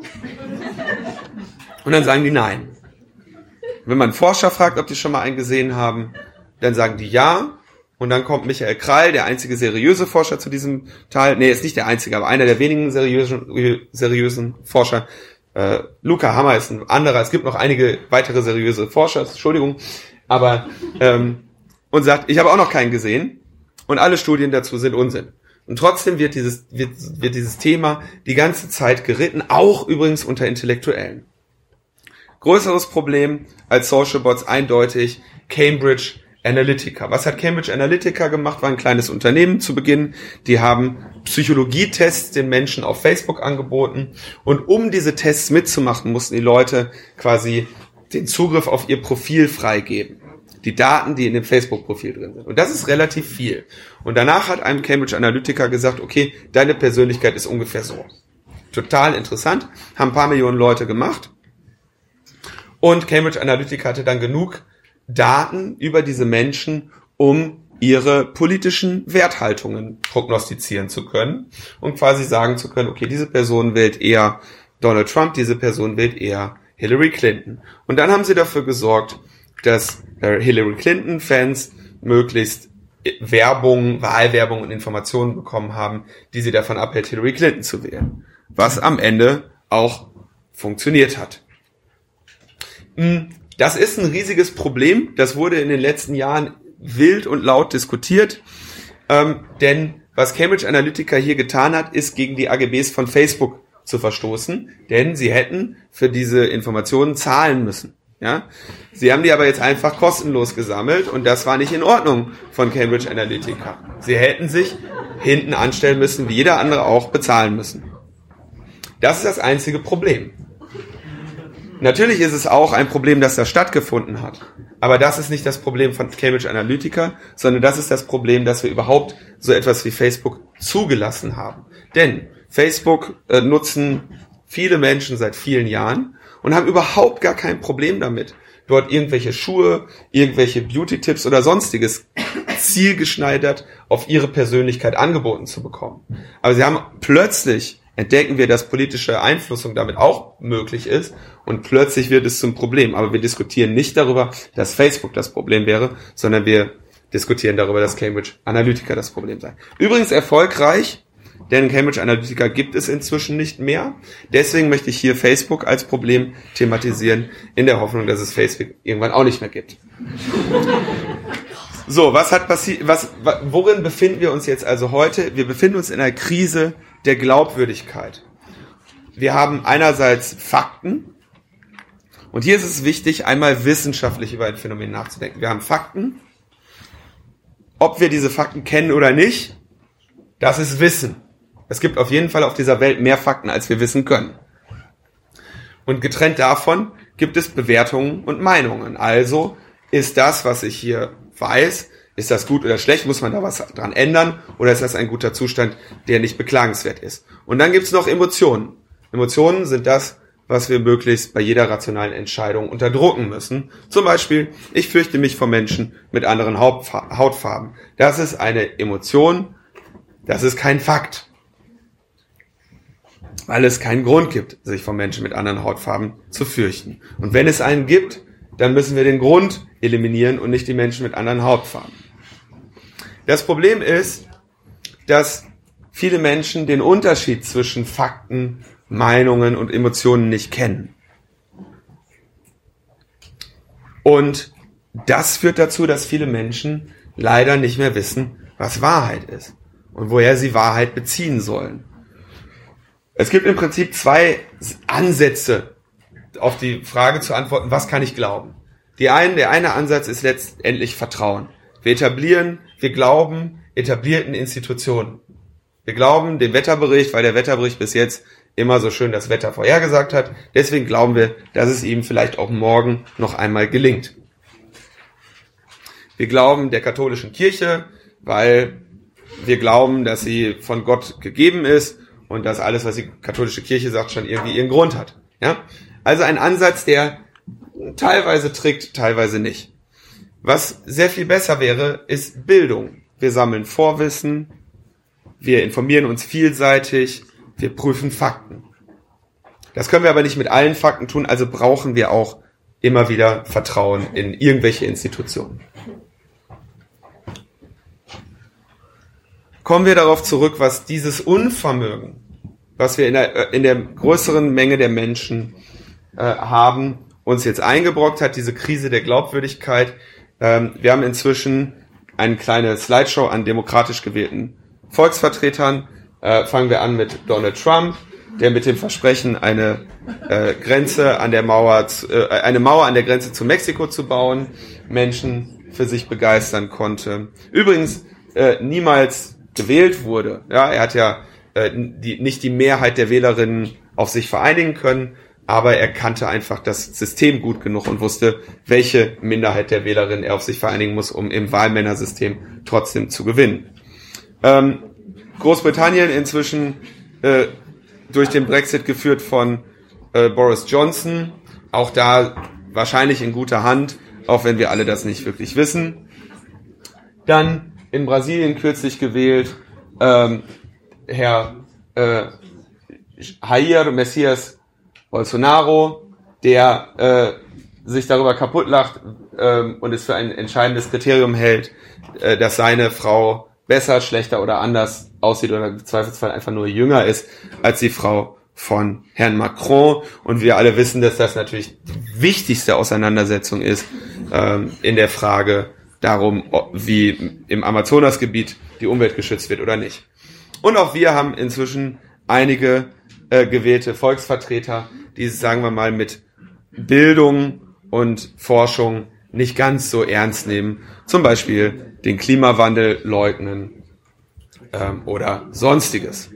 Und dann sagen die nein. Wenn man Forscher fragt, ob die schon mal einen gesehen haben, dann sagen die ja. Und dann kommt Michael Kreil, der einzige seriöse Forscher zu diesem Teil. Nee, ist nicht der einzige, aber einer der wenigen seriösen, seriösen Forscher. Äh, Luca Hammer ist ein anderer. Es gibt noch einige weitere seriöse Forscher, Entschuldigung. Aber ähm, und sagt, ich habe auch noch keinen gesehen. Und alle Studien dazu sind Unsinn. Und trotzdem wird dieses, wird, wird dieses Thema die ganze Zeit geritten, auch übrigens unter Intellektuellen. Größeres Problem als Social Bots eindeutig Cambridge Analytica. Was hat Cambridge Analytica gemacht? War ein kleines Unternehmen zu Beginn. Die haben Psychologietests den Menschen auf Facebook angeboten. Und um diese Tests mitzumachen, mussten die Leute quasi den Zugriff auf ihr Profil freigeben. Die Daten, die in dem Facebook-Profil drin sind. Und das ist relativ viel. Und danach hat einem Cambridge Analytica gesagt, okay, deine Persönlichkeit ist ungefähr so. Total interessant. Haben ein paar Millionen Leute gemacht. Und Cambridge Analytica hatte dann genug Daten über diese Menschen, um ihre politischen Werthaltungen prognostizieren zu können und quasi sagen zu können, okay, diese Person wählt eher Donald Trump, diese Person wählt eher Hillary Clinton. Und dann haben sie dafür gesorgt, dass Hillary Clinton-Fans möglichst Werbung, Wahlwerbung und Informationen bekommen haben, die sie davon abhält, Hillary Clinton zu wählen. Was am Ende auch funktioniert hat. Das ist ein riesiges Problem. Das wurde in den letzten Jahren wild und laut diskutiert. Ähm, denn was Cambridge Analytica hier getan hat, ist gegen die A G Bs von Facebook zu verstoßen. Denn sie hätten für diese Informationen zahlen müssen. Ja, sie haben die aber jetzt einfach kostenlos gesammelt und das war nicht in Ordnung von Cambridge Analytica. Sie hätten sich hinten anstellen müssen, wie jeder andere auch, bezahlen müssen. Das ist das einzige Problem. Natürlich ist es auch ein Problem, dass das stattgefunden hat. Aber das ist nicht das Problem von Cambridge Analytica, sondern das ist das Problem, dass wir überhaupt so etwas wie Facebook zugelassen haben. Denn Facebook äh, nutzen viele Menschen seit vielen Jahren und haben überhaupt gar kein Problem damit, dort irgendwelche Schuhe, irgendwelche Beauty-Tipps oder sonstiges zielgeschneidert auf ihre Persönlichkeit angeboten zu bekommen. Aber sie haben plötzlich, entdecken wir, dass politische Einflussung damit auch möglich ist und plötzlich wird es zum Problem. Aber wir diskutieren nicht darüber, dass Facebook das Problem wäre, sondern wir diskutieren darüber, dass Cambridge Analytica das Problem sei. Übrigens erfolgreich, denn Cambridge Analytica gibt es inzwischen nicht mehr. Deswegen möchte ich hier Facebook als Problem thematisieren, in der Hoffnung, dass es Facebook irgendwann auch nicht mehr gibt. So, was hat passiert, was, worin befinden wir uns jetzt also heute? Wir befinden uns in einer Krise der Glaubwürdigkeit. Wir haben einerseits Fakten, und hier ist es wichtig, einmal wissenschaftlich über ein Phänomen nachzudenken. Wir haben Fakten. Ob wir diese Fakten kennen oder nicht, das ist Wissen. Es gibt auf jeden Fall auf dieser Welt mehr Fakten, als wir wissen können. Und getrennt davon gibt es Bewertungen und Meinungen. Also ist das, was ich hier weiß, ist das gut oder schlecht? Muss man da was dran ändern? Oder ist das ein guter Zustand, der nicht beklagenswert ist? Und dann gibt es noch Emotionen. Emotionen sind das, was wir möglichst bei jeder rationalen Entscheidung unterdrücken müssen. Zum Beispiel, ich fürchte mich vor Menschen mit anderen Hautfarben. Das ist eine Emotion, das ist kein Fakt. Weil es keinen Grund gibt, sich vor Menschen mit anderen Hautfarben zu fürchten. Und wenn es einen gibt, dann müssen wir den Grund eliminieren und nicht die Menschen mit anderen Hautfarben. Das Problem ist, dass viele Menschen den Unterschied zwischen Fakten, Meinungen und Emotionen nicht kennen. Und das führt dazu, dass viele Menschen leider nicht mehr wissen, was Wahrheit ist und woher sie Wahrheit beziehen sollen. Es gibt im Prinzip zwei Ansätze, auf die Frage zu antworten, was kann ich glauben? Die einen, der eine Ansatz ist letztendlich Vertrauen. Wir etablieren, wir glauben etablierten Institutionen. Wir glauben dem Wetterbericht, weil der Wetterbericht bis jetzt immer so schön das Wetter vorhergesagt hat. Deswegen glauben wir, dass es ihm vielleicht auch morgen noch einmal gelingt. Wir glauben der katholischen Kirche, weil wir glauben, dass sie von Gott gegeben ist und dass alles, was die katholische Kirche sagt, schon irgendwie ihren Grund hat. Ja? Also ein Ansatz, der teilweise trägt, teilweise nicht. Was sehr viel besser wäre, ist Bildung. Wir sammeln Vorwissen, wir informieren uns vielseitig, wir prüfen Fakten. Das können wir aber nicht mit allen Fakten tun, also brauchen wir auch immer wieder Vertrauen in irgendwelche Institutionen. Kommen wir darauf zurück, was dieses Unvermögen, was wir in der, in der größeren Menge der Menschen äh, haben, uns jetzt eingebrockt hat, diese Krise der Glaubwürdigkeit. Ähm, wir haben inzwischen eine kleine Slideshow an demokratisch gewählten Volksvertretern. Äh, fangen wir an mit Donald Trump, der mit dem Versprechen, eine äh, Grenze an der Mauer, zu, äh, eine Mauer an der Grenze zu Mexiko zu bauen, Menschen für sich begeistern konnte. Übrigens äh, niemals gewählt wurde. Ja, er hat ja äh, die, nicht die Mehrheit der Wählerinnen auf sich vereinigen können, aber er kannte einfach das System gut genug und wusste, welche Minderheit der Wählerinnen er auf sich vereinigen muss, um im Wahlmännersystem trotzdem zu gewinnen. Ähm, Großbritannien inzwischen äh, durch den Brexit geführt von äh, Boris Johnson. Auch da wahrscheinlich in guter Hand, auch wenn wir alle das nicht wirklich wissen. Dann in Brasilien kürzlich gewählt ähm, Herr äh, Jair Messias Bolsonaro, der äh, sich darüber kaputtlacht äh, und es für ein entscheidendes Kriterium hält, äh, dass seine Frau besser, schlechter oder anders aussieht oder im Zweifelsfall einfach nur jünger ist als die Frau von Herrn Macron. Und wir alle wissen, dass das natürlich die wichtigste Auseinandersetzung ist ähm, in der Frage darum, wie im Amazonasgebiet die Umwelt geschützt wird oder nicht. Und auch wir haben inzwischen einige äh, gewählte Volksvertreter, die, sagen wir mal, mit Bildung und Forschung nicht ganz so ernst nehmen, zum Beispiel den Klimawandel leugnen ähm, oder Sonstiges.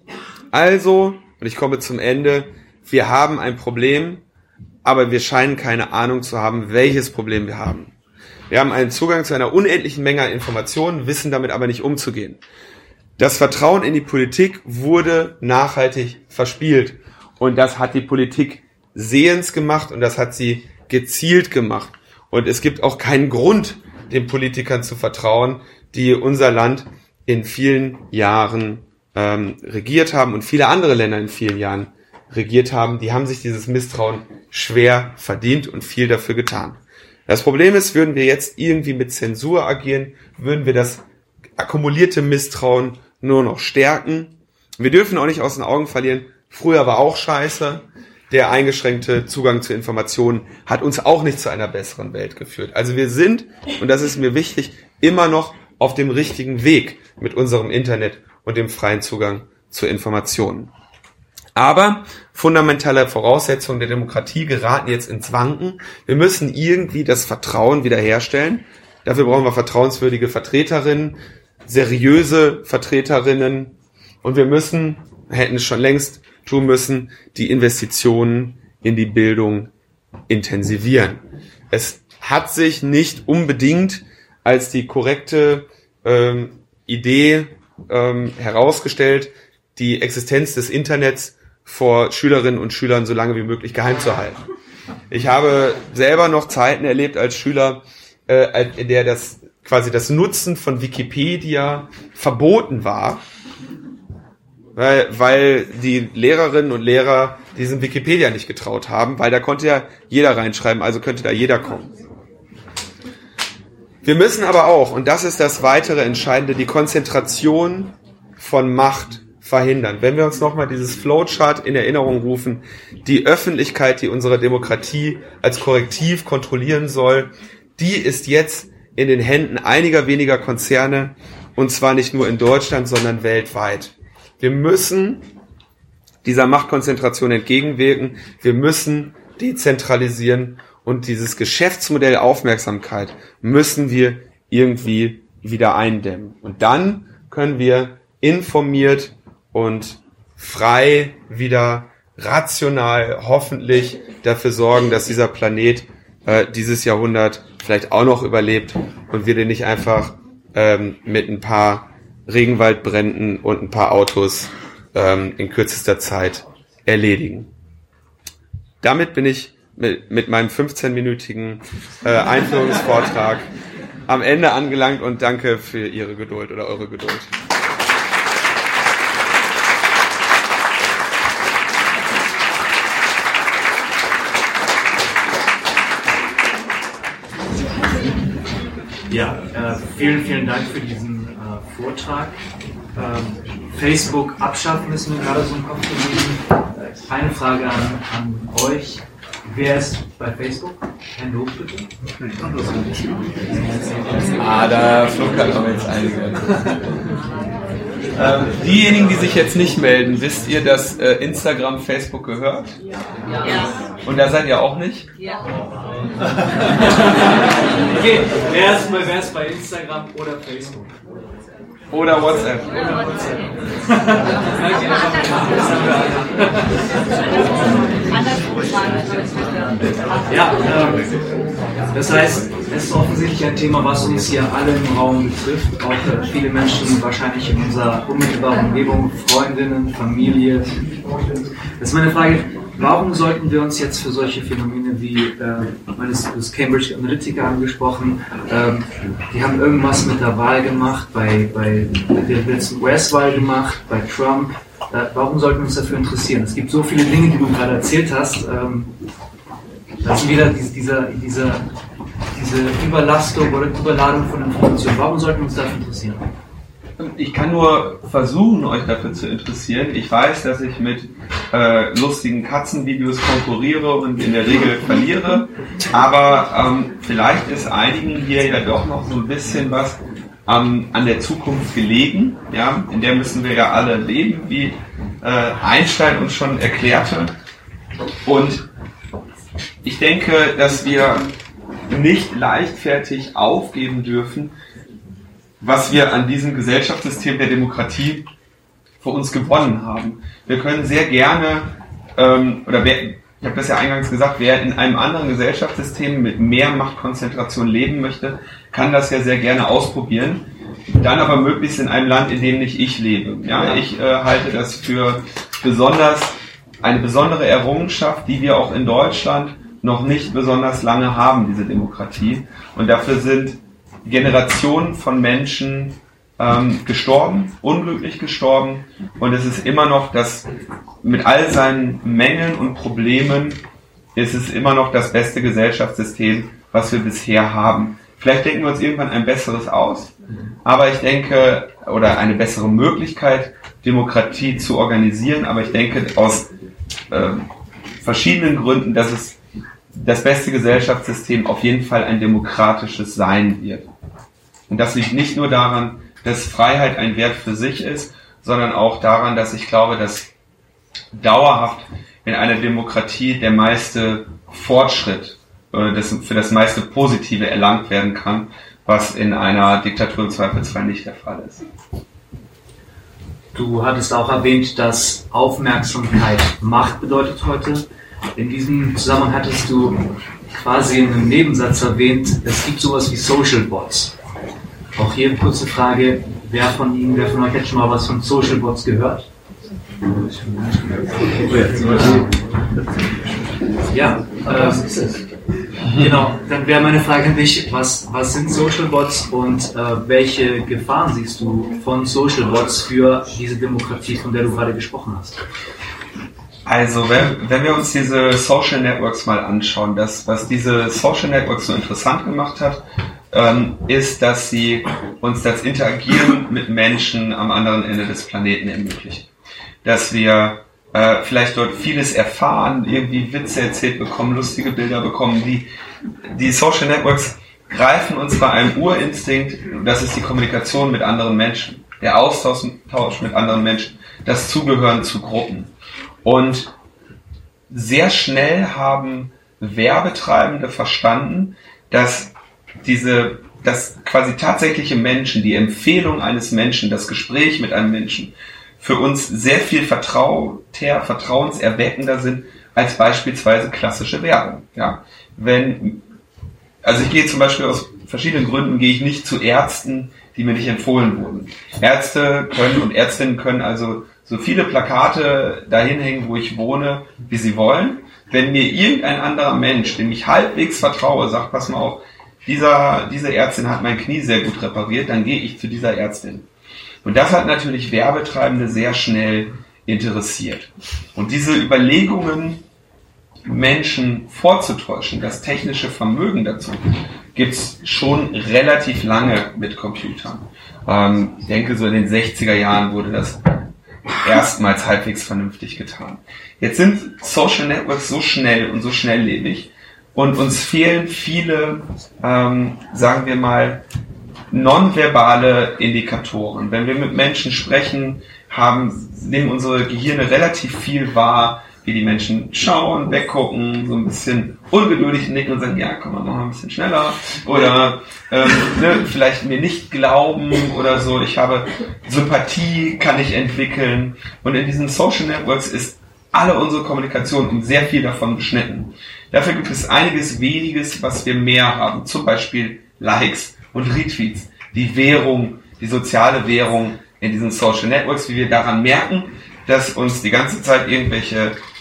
Also, und ich komme zum Ende, wir haben ein Problem, aber wir scheinen keine Ahnung zu haben, welches Problem wir haben. Wir haben einen Zugang zu einer unendlichen Menge an Informationen, wissen damit aber nicht umzugehen. Das Vertrauen in die Politik wurde nachhaltig verspielt und das hat die Politik sehens gemacht und das hat sie gezielt gemacht. Und es gibt auch keinen Grund, den Politikern zu vertrauen, die unser Land in vielen Jahren ähm, regiert haben und viele andere Länder in vielen Jahren regiert haben. Die haben sich dieses Misstrauen schwer verdient und viel dafür getan. Das Problem ist, würden wir jetzt irgendwie mit Zensur agieren, würden wir das akkumulierte Misstrauen nur noch stärken. Wir dürfen auch nicht aus den Augen verlieren, früher war auch scheiße. Der eingeschränkte Zugang zu Informationen hat uns auch nicht zu einer besseren Welt geführt. Also wir sind, und das ist mir wichtig, immer noch auf dem richtigen Weg mit unserem Internet und dem freien Zugang zu Informationen. Aber fundamentale Voraussetzungen der Demokratie geraten jetzt ins Wanken. Wir müssen irgendwie das Vertrauen wiederherstellen. Dafür brauchen wir vertrauenswürdige Vertreterinnen, seriöse Vertreterinnen und wir müssen, hätten es schon längst tun müssen, die Investitionen in die Bildung intensivieren. Es hat sich nicht unbedingt als die korrekte ähm, Idee ähm, herausgestellt, die Existenz des Internets vor Schülerinnen und Schülern so lange wie möglich geheim zu halten. Ich habe selber noch Zeiten erlebt als Schüler, äh, in der das quasi das Nutzen von Wikipedia verboten war, weil, weil die Lehrerinnen und Lehrer diesem Wikipedia nicht getraut haben, weil da konnte ja jeder reinschreiben, also könnte da jeder kommen. Wir müssen aber auch, und das ist das weitere Entscheidende, die Konzentration von Macht verhindern. Wenn wir uns nochmal dieses Flowchart in Erinnerung rufen, die Öffentlichkeit, die unsere Demokratie als Korrektiv kontrollieren soll, die ist jetzt in den Händen einiger weniger Konzerne, und zwar nicht nur in Deutschland, sondern weltweit. Wir müssen dieser Machtkonzentration entgegenwirken, wir müssen dezentralisieren und dieses Geschäftsmodell Aufmerksamkeit müssen wir irgendwie wieder eindämmen. Und dann können wir informiert und frei wieder rational hoffentlich dafür sorgen, dass dieser Planet äh, dieses Jahrhundert vielleicht auch noch überlebt und wir den nicht einfach ähm, mit ein paar Regenwaldbränden und ein paar Autos ähm, in kürzester Zeit erledigen. Damit bin ich mit, mit meinem fünfzehnminütigen äh, Einführungsvortrag am Ende angelangt und danke für Ihre Geduld oder eure Geduld. Ja, äh, vielen, vielen Dank für diesen äh, Vortrag. Ähm, Facebook abschaffen ist mir gerade so im Kopf geblieben. Eine Frage an, an euch. Wer ist bei Facebook? Hände hoch bitte. Ah, da flunkern aber jetzt einige. ähm, diejenigen, die sich jetzt nicht melden, wisst ihr, dass äh, Instagram Facebook gehört? Ja. Ja. Und da seid ihr auch nicht? Ja. Okay, wer ist, bei, wer ist bei Instagram oder Facebook? Oder WhatsApp. Oder WhatsApp. Ja, ähm, das heißt, es ist offensichtlich ein Thema, was uns hier alle im Raum betrifft. Auch äh, viele Menschen wahrscheinlich in unserer unmittelbaren Umgebung, Freundinnen, Familie. Das ist meine Frage, warum sollten wir uns jetzt für solche Phänomene wie, äh, ich meine, das, das Cambridge Analytica angesprochen, ähm, die haben irgendwas mit der Wahl gemacht, bei, bei der letzten U S-Wahl gemacht, bei Trump. Äh, warum sollten wir uns dafür interessieren? Es gibt so viele Dinge, die du gerade erzählt hast. Ähm, das ist wieder diese, dieser, dieser, diese Überlastung oder Überladung von Informationen. Warum sollten wir uns dafür interessieren? Ich kann nur versuchen, euch dafür zu interessieren. Ich weiß, dass ich mit äh, lustigen Katzenvideos konkurriere und in der Regel verliere, aber ähm, vielleicht ist einigen hier ja doch noch so ein bisschen was ähm, an der Zukunft gelegen. Ja? In der müssen wir ja alle leben, wie äh, Einstein uns schon erklärte. Und ich denke, dass wir nicht leichtfertig aufgeben dürfen, was wir an diesem Gesellschaftssystem der Demokratie für uns gewonnen haben. Wir können sehr gerne, ähm, oder wer, ich habe das ja eingangs gesagt, wer in einem anderen Gesellschaftssystem mit mehr Machtkonzentration leben möchte, kann das ja sehr gerne ausprobieren. Dann aber möglichst in einem Land, in dem nicht ich lebe. Ja, ich äh, halte das für besonders eine besondere Errungenschaft, die wir auch in Deutschland noch nicht besonders lange haben, diese Demokratie. Und dafür sind Generationen von Menschen ähm, gestorben, unglücklich gestorben, und es ist immer noch das, mit all seinen Mängeln und Problemen, ist es immer noch das beste Gesellschaftssystem, was wir bisher haben. Vielleicht denken wir uns irgendwann ein besseres aus, aber ich denke, oder eine bessere Möglichkeit, Demokratie zu organisieren, aber ich denke aus äh, verschiedenen Gründen, dass es das beste Gesellschaftssystem auf jeden Fall ein demokratisches sein wird. Und das liegt nicht nur daran, dass Freiheit ein Wert für sich ist, sondern auch daran, dass ich glaube, dass dauerhaft in einer Demokratie der meiste Fortschritt äh, das, für das meiste Positive erlangt werden kann, was in einer Diktatur im Zweifelsfall nicht der Fall ist. Du hattest auch erwähnt, dass Aufmerksamkeit Macht bedeutet heute. In diesem Zusammenhang hattest du quasi in einem Nebensatz erwähnt, es gibt sowas wie Social Bots. Auch hier eine kurze Frage, wer von Ihnen, wer von euch hat schon mal was von Social Bots gehört? Ja, was ist es? Genau, dann wäre meine Frage an dich, was, was sind Social Bots und äh, welche Gefahren siehst du von Social Bots für diese Demokratie, von der du gerade gesprochen hast? Also, wenn, wenn wir uns diese Social Networks mal anschauen, das, was diese Social Networks so interessant gemacht hat, ähm, ist, dass sie uns das Interagieren mit Menschen am anderen Ende des Planeten ermöglichen. Dass wir äh, vielleicht dort vieles erfahren, irgendwie Witze erzählt bekommen, lustige Bilder bekommen. Die, die Social Networks greifen uns bei einem Urinstinkt, das ist die Kommunikation mit anderen Menschen, der Austausch mit anderen Menschen, das Zugehören zu Gruppen. Und sehr schnell haben Werbetreibende verstanden, dass diese, dass quasi tatsächliche Menschen, die Empfehlung eines Menschen, das Gespräch mit einem Menschen für uns sehr viel vertrauter, vertrauenserweckender sind als beispielsweise klassische Werbung. Ja, wenn, also ich gehe zum Beispiel aus verschiedenen Gründen gehe ich nicht zu Ärzten, die mir nicht empfohlen wurden. Ärzte können und Ärztinnen können also so viele Plakate dahin hängen, wo ich wohne, wie sie wollen. Wenn mir irgendein anderer Mensch, dem ich halbwegs vertraue, sagt, pass mal auf, dieser, diese Ärztin hat mein Knie sehr gut repariert, dann gehe ich zu dieser Ärztin. Und das hat natürlich Werbetreibende sehr schnell interessiert. Und diese Überlegungen, Menschen vorzutäuschen, das technische Vermögen dazu, gibt's schon relativ lange mit Computern. Ähm, ich denke, so in den sechziger Jahren wurde das erstmals halbwegs vernünftig getan. Jetzt sind Social Networks so schnell und so schnelllebig und uns fehlen viele, ähm, sagen wir mal, nonverbale Indikatoren. Wenn wir mit Menschen sprechen, haben, nehmen unsere Gehirne relativ viel wahr, wie die Menschen schauen, weggucken, so ein bisschen ungeduldig nicken und sagen, ja, komm mal, mach mal ein bisschen schneller. Oder ähm, ne, vielleicht mir nicht glauben oder so. Ich habe Sympathie, kann ich entwickeln. Und in diesen Social Networks ist alle unsere Kommunikation und sehr viel davon beschnitten. Dafür gibt es einiges weniges, was wir mehr haben. Zum Beispiel Likes und Retweets. Die Währung, die soziale Währung in diesen Social Networks, wie wir daran merken, dass uns die ganze Zeit irgendwelche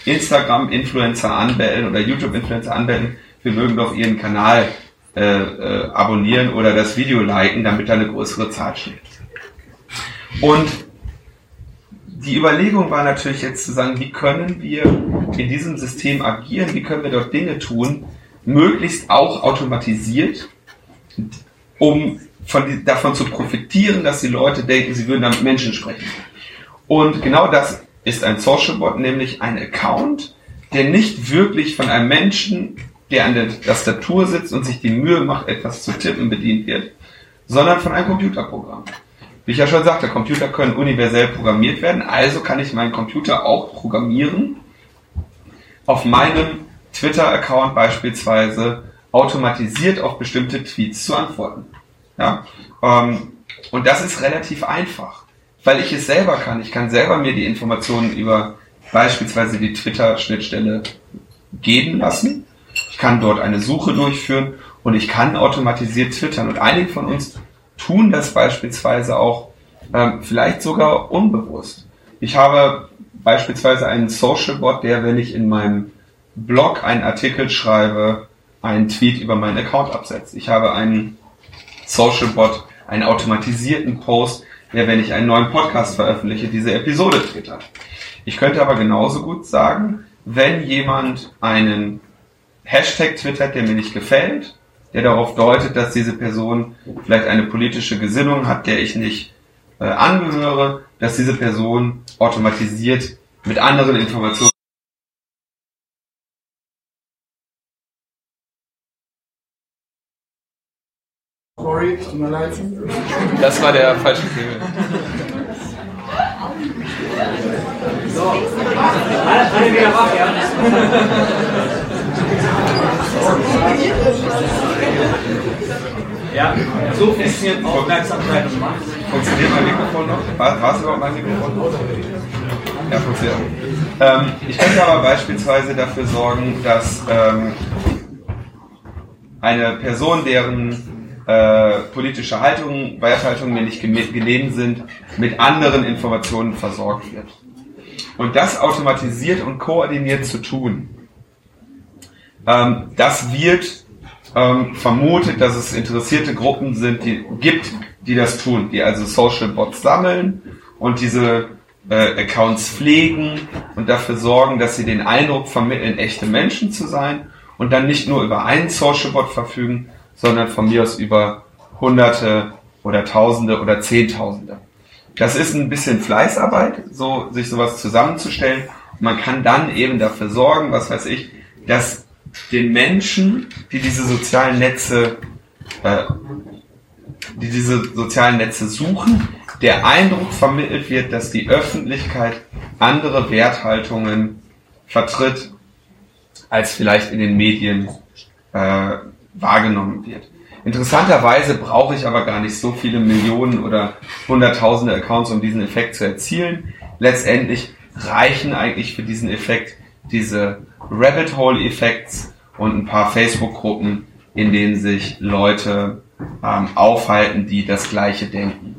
Instagram-Influencer anmelden oder YouTube-Influencer anmelden, wir mögen doch ihren Kanal äh, äh, abonnieren oder das Video liken, damit da eine größere Zahl steht. Und die Überlegung war natürlich jetzt zu sagen, wie können wir in diesem System agieren, wie können wir dort Dinge tun, möglichst auch automatisiert, um von die, davon zu profitieren, dass die Leute denken, sie würden da mit Menschen sprechen. Und genau das ist ein Social Bot, nämlich ein Account, der nicht wirklich von einem Menschen, der an der Tastatur sitzt und sich die Mühe macht, etwas zu tippen, bedient wird, sondern von einem Computerprogramm. Wie ich ja schon sagte, Computer können universell programmiert werden, also kann ich meinen Computer auch programmieren, auf meinem Twitter-Account beispielsweise automatisiert auf bestimmte Tweets zu antworten. Ja? Ähm, und das ist relativ einfach, weil ich es selber kann. Ich kann selber mir die Informationen über beispielsweise die Twitter-Schnittstelle geben lassen. Ich kann dort eine Suche durchführen und ich kann automatisiert twittern. Und einige von uns tun das beispielsweise auch ähm, vielleicht sogar unbewusst. Ich habe beispielsweise einen Social Bot, der, wenn ich in meinem Blog einen Artikel schreibe, einen Tweet über meinen Account absetzt. Ich habe einen Social Bot, einen automatisierten Post, der, wenn ich einen neuen Podcast veröffentliche, diese Episode twittert. Ich könnte aber genauso gut sagen, wenn jemand einen Hashtag twittert, der mir nicht gefällt, der darauf deutet, dass diese Person vielleicht eine politische Gesinnung hat, der ich nicht äh, angehöre, dass diese Person automatisiert mit anderen Informationen. Sorry, tut mir leid. Das war der falsche Klingel. So, alle, alle wieder wach, ja? Ja, so funktioniert Aufmerksamkeit und Macht. Funktioniert mein Mikrofon noch? War, war es überhaupt mein Mikrofon? Ja, funktioniert. Ähm, ich könnte aber beispielsweise dafür sorgen, dass ähm, eine Person, deren äh, politische Haltung, Werthaltungen mir nicht genehm sind, mit anderen Informationen versorgt wird. Und das automatisiert und koordiniert zu tun, ähm, das wird ähm, vermutet, dass es interessierte Gruppen sind, die gibt, die das tun, die also Social Bots sammeln und diese äh, Accounts pflegen und dafür sorgen, dass sie den Eindruck vermitteln, echte Menschen zu sein und dann nicht nur über einen Social Bot verfügen, sondern von mir aus über Hunderte oder Tausende oder Zehntausende. Das ist ein bisschen Fleißarbeit, so sich sowas zusammenzustellen. Man kann dann eben dafür sorgen, was weiß ich, dass den Menschen, die diese sozialen Netze, äh, die diese sozialen Netze suchen, der Eindruck vermittelt wird, dass die Öffentlichkeit andere Werthaltungen vertritt, als vielleicht in den Medien äh, wahrgenommen wird. Interessanterweise brauche ich aber gar nicht so viele Millionen oder hunderttausende Accounts, um diesen Effekt zu erzielen. Letztendlich reichen eigentlich für diesen Effekt diese Rabbit Hole Effekts und ein paar Facebook-Gruppen, in denen sich Leute ähm, aufhalten, die das Gleiche denken.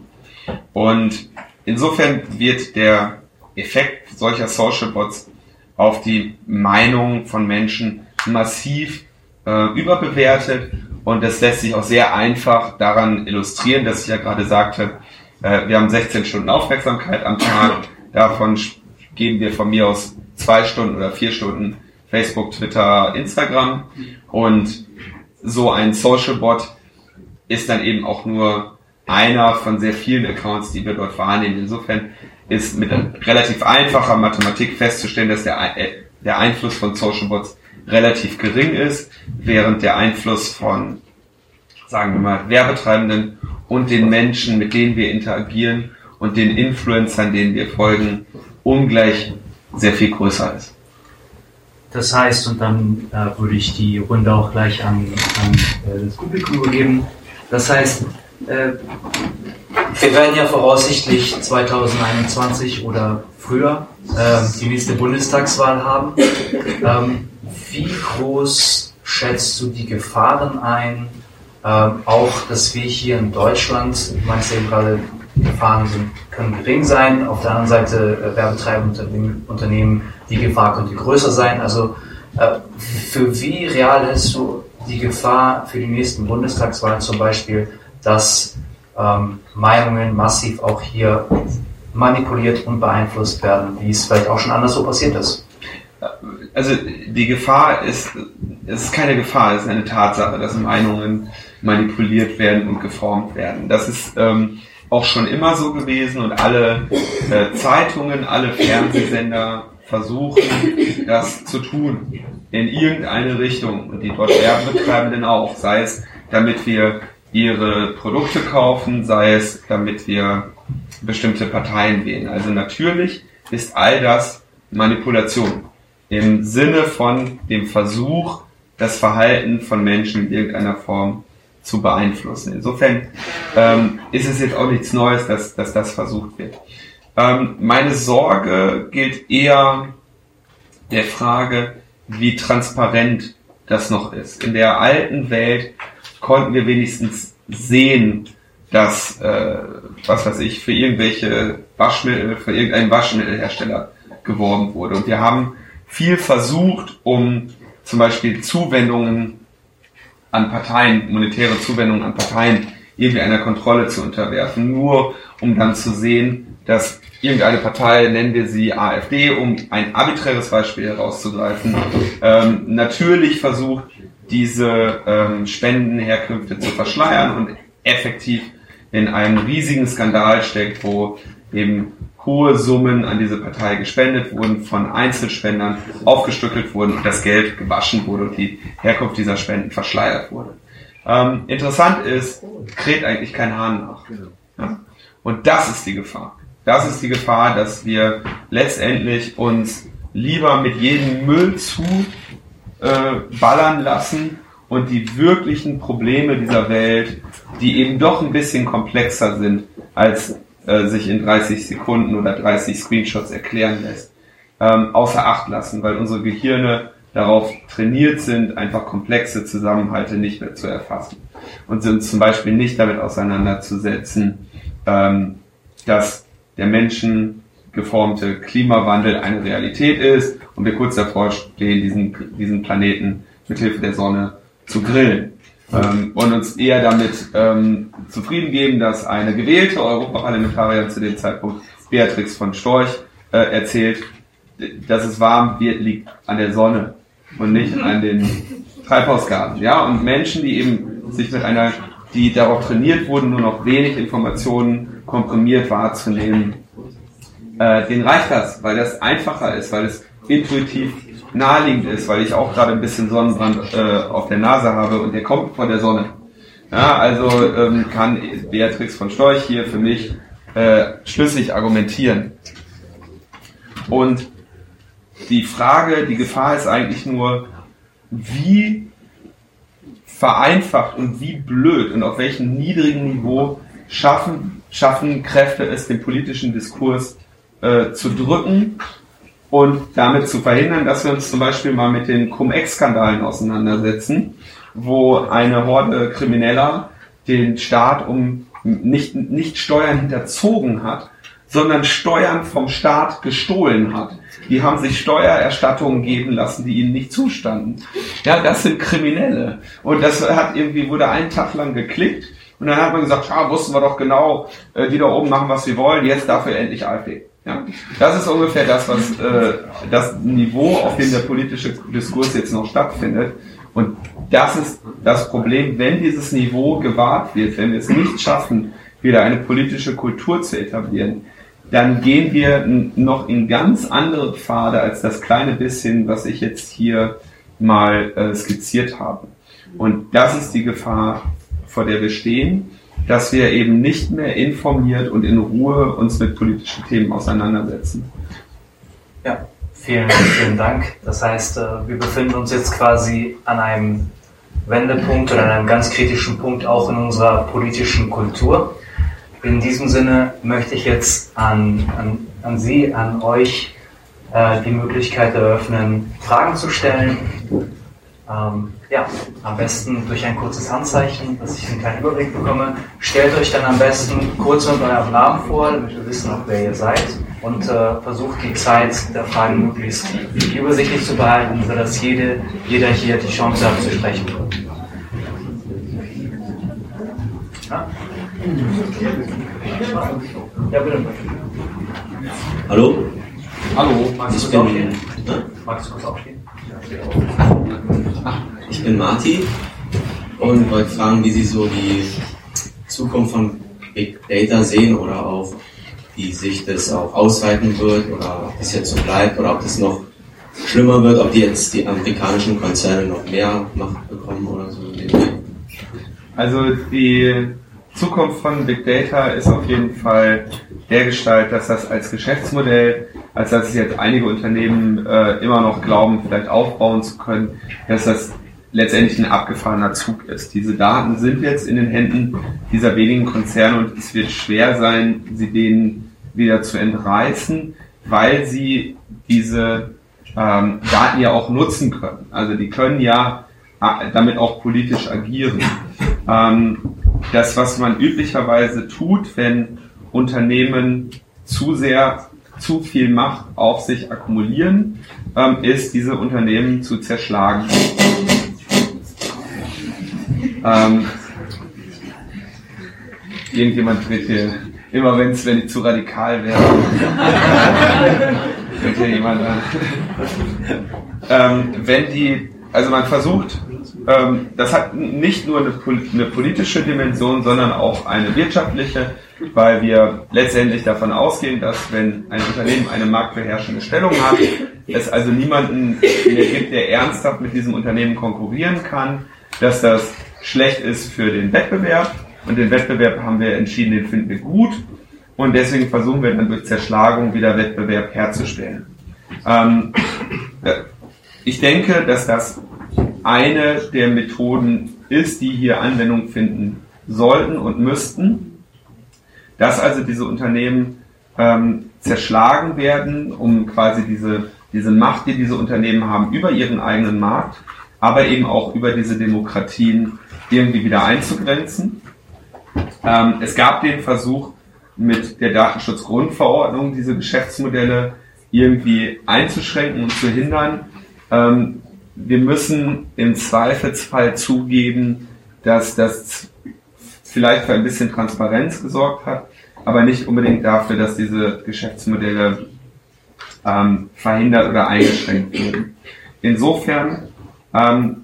Und insofern wird der Effekt solcher Social Bots auf die Meinung von Menschen massiv äh, überbewertet. Und das lässt sich auch sehr einfach daran illustrieren, dass ich ja gerade sagte, äh, wir haben sechzehn Stunden Aufmerksamkeit am Tag, davon geben wir von mir aus zwei Stunden oder vier Stunden Facebook, Twitter, Instagram und so ein Social Bot ist dann eben auch nur einer von sehr vielen Accounts, die wir dort wahrnehmen. Insofern ist mit relativ einfacher Mathematik festzustellen, dass der, der Einfluss von Social Bots relativ gering ist, während der Einfluss von, sagen wir mal, Werbetreibenden und den Menschen, mit denen wir interagieren und den Influencern, denen wir folgen, ungleich sehr viel größer ist. Das heißt, und dann äh, würde ich die Runde auch gleich an, an äh, das Publikum übergeben, das heißt, äh, wir werden ja voraussichtlich zwanzig einundzwanzig oder früher äh, die nächste Bundestagswahl haben. Ähm, Wie groß schätzt du die Gefahren ein, ähm, auch dass wir hier in Deutschland, du meinst eben gerade die Gefahren sind, können gering sein. Auf der anderen Seite äh, werbetreibende Unternehmen, die Gefahr könnte größer sein. Also äh, für wie real hältst du die Gefahr für die nächsten Bundestagswahlen zum Beispiel, dass ähm, Meinungen massiv auch hier manipuliert und beeinflusst werden, wie es vielleicht auch schon anderswo passiert ist? Also die Gefahr ist, es ist keine Gefahr, es ist eine Tatsache, dass Meinungen manipuliert werden und geformt werden. Das ist ähm, auch schon immer so gewesen und alle äh, Zeitungen, alle Fernsehsender versuchen, das zu tun in irgendeine Richtung und die dort Werbetreibenden auch, sei es damit wir ihre Produkte kaufen, sei es damit wir bestimmte Parteien wählen. Also natürlich ist all das Manipulation im Sinne von dem Versuch, das Verhalten von Menschen in irgendeiner Form zu beeinflussen. Insofern ähm, ist es jetzt auch nichts Neues, dass, dass das versucht wird. Ähm, meine Sorge gilt eher der Frage, wie transparent das noch ist. In der alten Welt konnten wir wenigstens sehen, dass, äh, was weiß ich, für irgendwelche Waschmittel, für irgendeinen Waschmittelhersteller geworben wurde. Und wir haben viel versucht, um zum Beispiel Zuwendungen an Parteien, monetäre Zuwendungen an Parteien irgendwie einer Kontrolle zu unterwerfen, nur um dann zu sehen, dass irgendeine Partei, nennen wir sie AfD, um ein arbiträres Beispiel herauszugreifen, ähm, natürlich versucht, diese ähm, Spendenherkünfte zu verschleiern und effektiv in einen riesigen Skandal steckt, wo eben hohe Summen an diese Partei gespendet wurden, von Einzelspendern aufgestückelt wurden und das Geld gewaschen wurde und die Herkunft dieser Spenden verschleiert wurde. Ähm, interessant ist, kräht eigentlich kein Hahn nach. Ja? Und das ist die Gefahr. Das ist die Gefahr, dass wir letztendlich uns lieber mit jedem Müll zu äh, ballern lassen und die wirklichen Probleme dieser Welt, die eben doch ein bisschen komplexer sind, als äh, sich in dreißig Sekunden oder dreißig Screenshots erklären lässt, ähm, außer Acht lassen, weil unsere Gehirne darauf trainiert sind, einfach komplexe Zusammenhalte nicht mehr zu erfassen und sind zum Beispiel nicht damit auseinanderzusetzen, ähm, dass der menschengeformte Klimawandel eine Realität ist und wir kurz davor stehen, diesen, diesen Planeten mithilfe der Sonne zu grillen. Ähm, und uns eher damit ähm, zufrieden geben, dass eine gewählte Europaparlamentarierin zu dem Zeitpunkt, Beatrix von Storch, äh, erzählt, dass es warm wird, liegt an der Sonne und nicht an den Treibhausgasen. Ja? Und Menschen, die eben sich mit einer, die darauf trainiert wurden, nur noch wenig Informationen komprimiert wahrzunehmen, äh, denen reicht das, weil das einfacher ist, weil es intuitiv naheliegend ist, weil ich auch gerade ein bisschen Sonnenbrand äh, auf der Nase habe und der kommt von der Sonne. Ja, also ähm, kann Beatrix von Storch hier für mich äh, schlüssig argumentieren. Und die Frage, die Gefahr ist eigentlich nur, wie vereinfacht und wie blöd und auf welchem niedrigen Niveau schaffen, schaffen Kräfte es, den politischen Diskurs äh, zu drücken und damit zu verhindern, dass wir uns zum Beispiel mal mit den Cum-Ex-Skandalen auseinandersetzen, wo eine Horde Krimineller den Staat um nicht, nicht Steuern hinterzogen hat, sondern Steuern vom Staat gestohlen hat. Die haben sich Steuererstattungen geben lassen, die ihnen nicht zustanden. Ja, das sind Kriminelle. Und das hat irgendwie, wurde einen Tag lang geklickt und dann hat man gesagt, ja, wussten wir doch genau, äh, die da oben machen, was sie wollen, jetzt dafür endlich AfD. Ja, das ist ungefähr das, was äh, das Niveau, auf dem der politische Diskurs jetzt noch stattfindet. Und das ist das Problem, wenn dieses Niveau gewahrt wird, wenn wir es nicht schaffen, wieder eine politische Kultur zu etablieren, dann gehen wir noch in ganz andere Pfade als das kleine bisschen, was ich jetzt hier mal äh, skizziert habe. Und das ist die Gefahr, vor der wir stehen, dass wir eben nicht mehr informiert und in Ruhe uns mit politischen Themen auseinandersetzen. Ja, vielen, vielen Dank. Das heißt, wir befinden uns jetzt quasi an einem Wendepunkt oder an einem ganz kritischen Punkt auch in unserer politischen Kultur. In diesem Sinne möchte ich jetzt an, an, an Sie, an euch äh, die Möglichkeit eröffnen, Fragen zu stellen. Ähm, Ja, am besten durch ein kurzes Handzeichen, dass ich einen kleinen Überblick bekomme. Stellt euch dann am besten kurz mit eurem Namen vor, damit wir wissen, auch wer ihr seid. Und äh, versucht die Zeit der Fragen möglichst übersichtlich zu behalten, sodass jede, jeder hier die Chance hat zu sprechen. Ja, ja bitte. Hallo? Hallo, magst du ich kurz bin, aufstehen? ne? Magst du kurz aufstehen? Ich bin Martin und wollte fragen, wie Sie so die Zukunft von Big Data sehen oder auch wie sich das auch ausweiten wird oder ob das jetzt so bleibt oder ob das noch schlimmer wird, ob die jetzt die amerikanischen Konzerne noch mehr Macht bekommen oder so. Also die Zukunft von Big Data ist auf jeden Fall dergestalt, dass das als Geschäftsmodell, als dass es jetzt einige Unternehmen äh, immer noch glauben, vielleicht aufbauen zu können, dass das letztendlich ein abgefahrener Zug ist. Diese Daten sind jetzt in den Händen dieser wenigen Konzerne und es wird schwer sein, sie denen wieder zu entreißen, weil sie diese ähm, Daten ja auch nutzen können. Also die können ja äh, damit auch politisch agieren. Ähm, das, was man üblicherweise tut, wenn Unternehmen zu sehr, zu viel Macht auf sich akkumulieren, ähm, ist, diese Unternehmen zu zerschlagen. Ähm, irgendjemand wird hier, immer wenn es, wenn ich zu radikal wäre, wird hier jemand an. ähm, wenn die, also man versucht, ähm, das hat nicht nur eine, eine politische Dimension, sondern auch eine wirtschaftliche, weil wir letztendlich davon ausgehen, dass wenn ein Unternehmen eine marktbeherrschende Stellung hat, es also niemanden mehr gibt, der ernsthaft mit diesem Unternehmen konkurrieren kann, dass das schlecht ist für den Wettbewerb und den Wettbewerb haben wir entschieden, den finden wir gut und deswegen versuchen wir dann durch Zerschlagung wieder Wettbewerb herzustellen. Ähm, ich denke, dass das eine der Methoden ist, die hier Anwendung finden sollten und müssten, dass also diese Unternehmen ähm, zerschlagen werden, um quasi diese, diese Macht, die diese Unternehmen haben, über ihren eigenen Markt, aber eben auch über diese Demokratien irgendwie wieder einzugrenzen. Ähm, es gab den Versuch, mit der Datenschutzgrundverordnung diese Geschäftsmodelle irgendwie einzuschränken und zu hindern. Ähm, wir müssen im Zweifelsfall zugeben, dass das vielleicht für ein bisschen Transparenz gesorgt hat, aber nicht unbedingt dafür, dass diese Geschäftsmodelle ähm, verhindert oder eingeschränkt wurden. Insofern Ähm,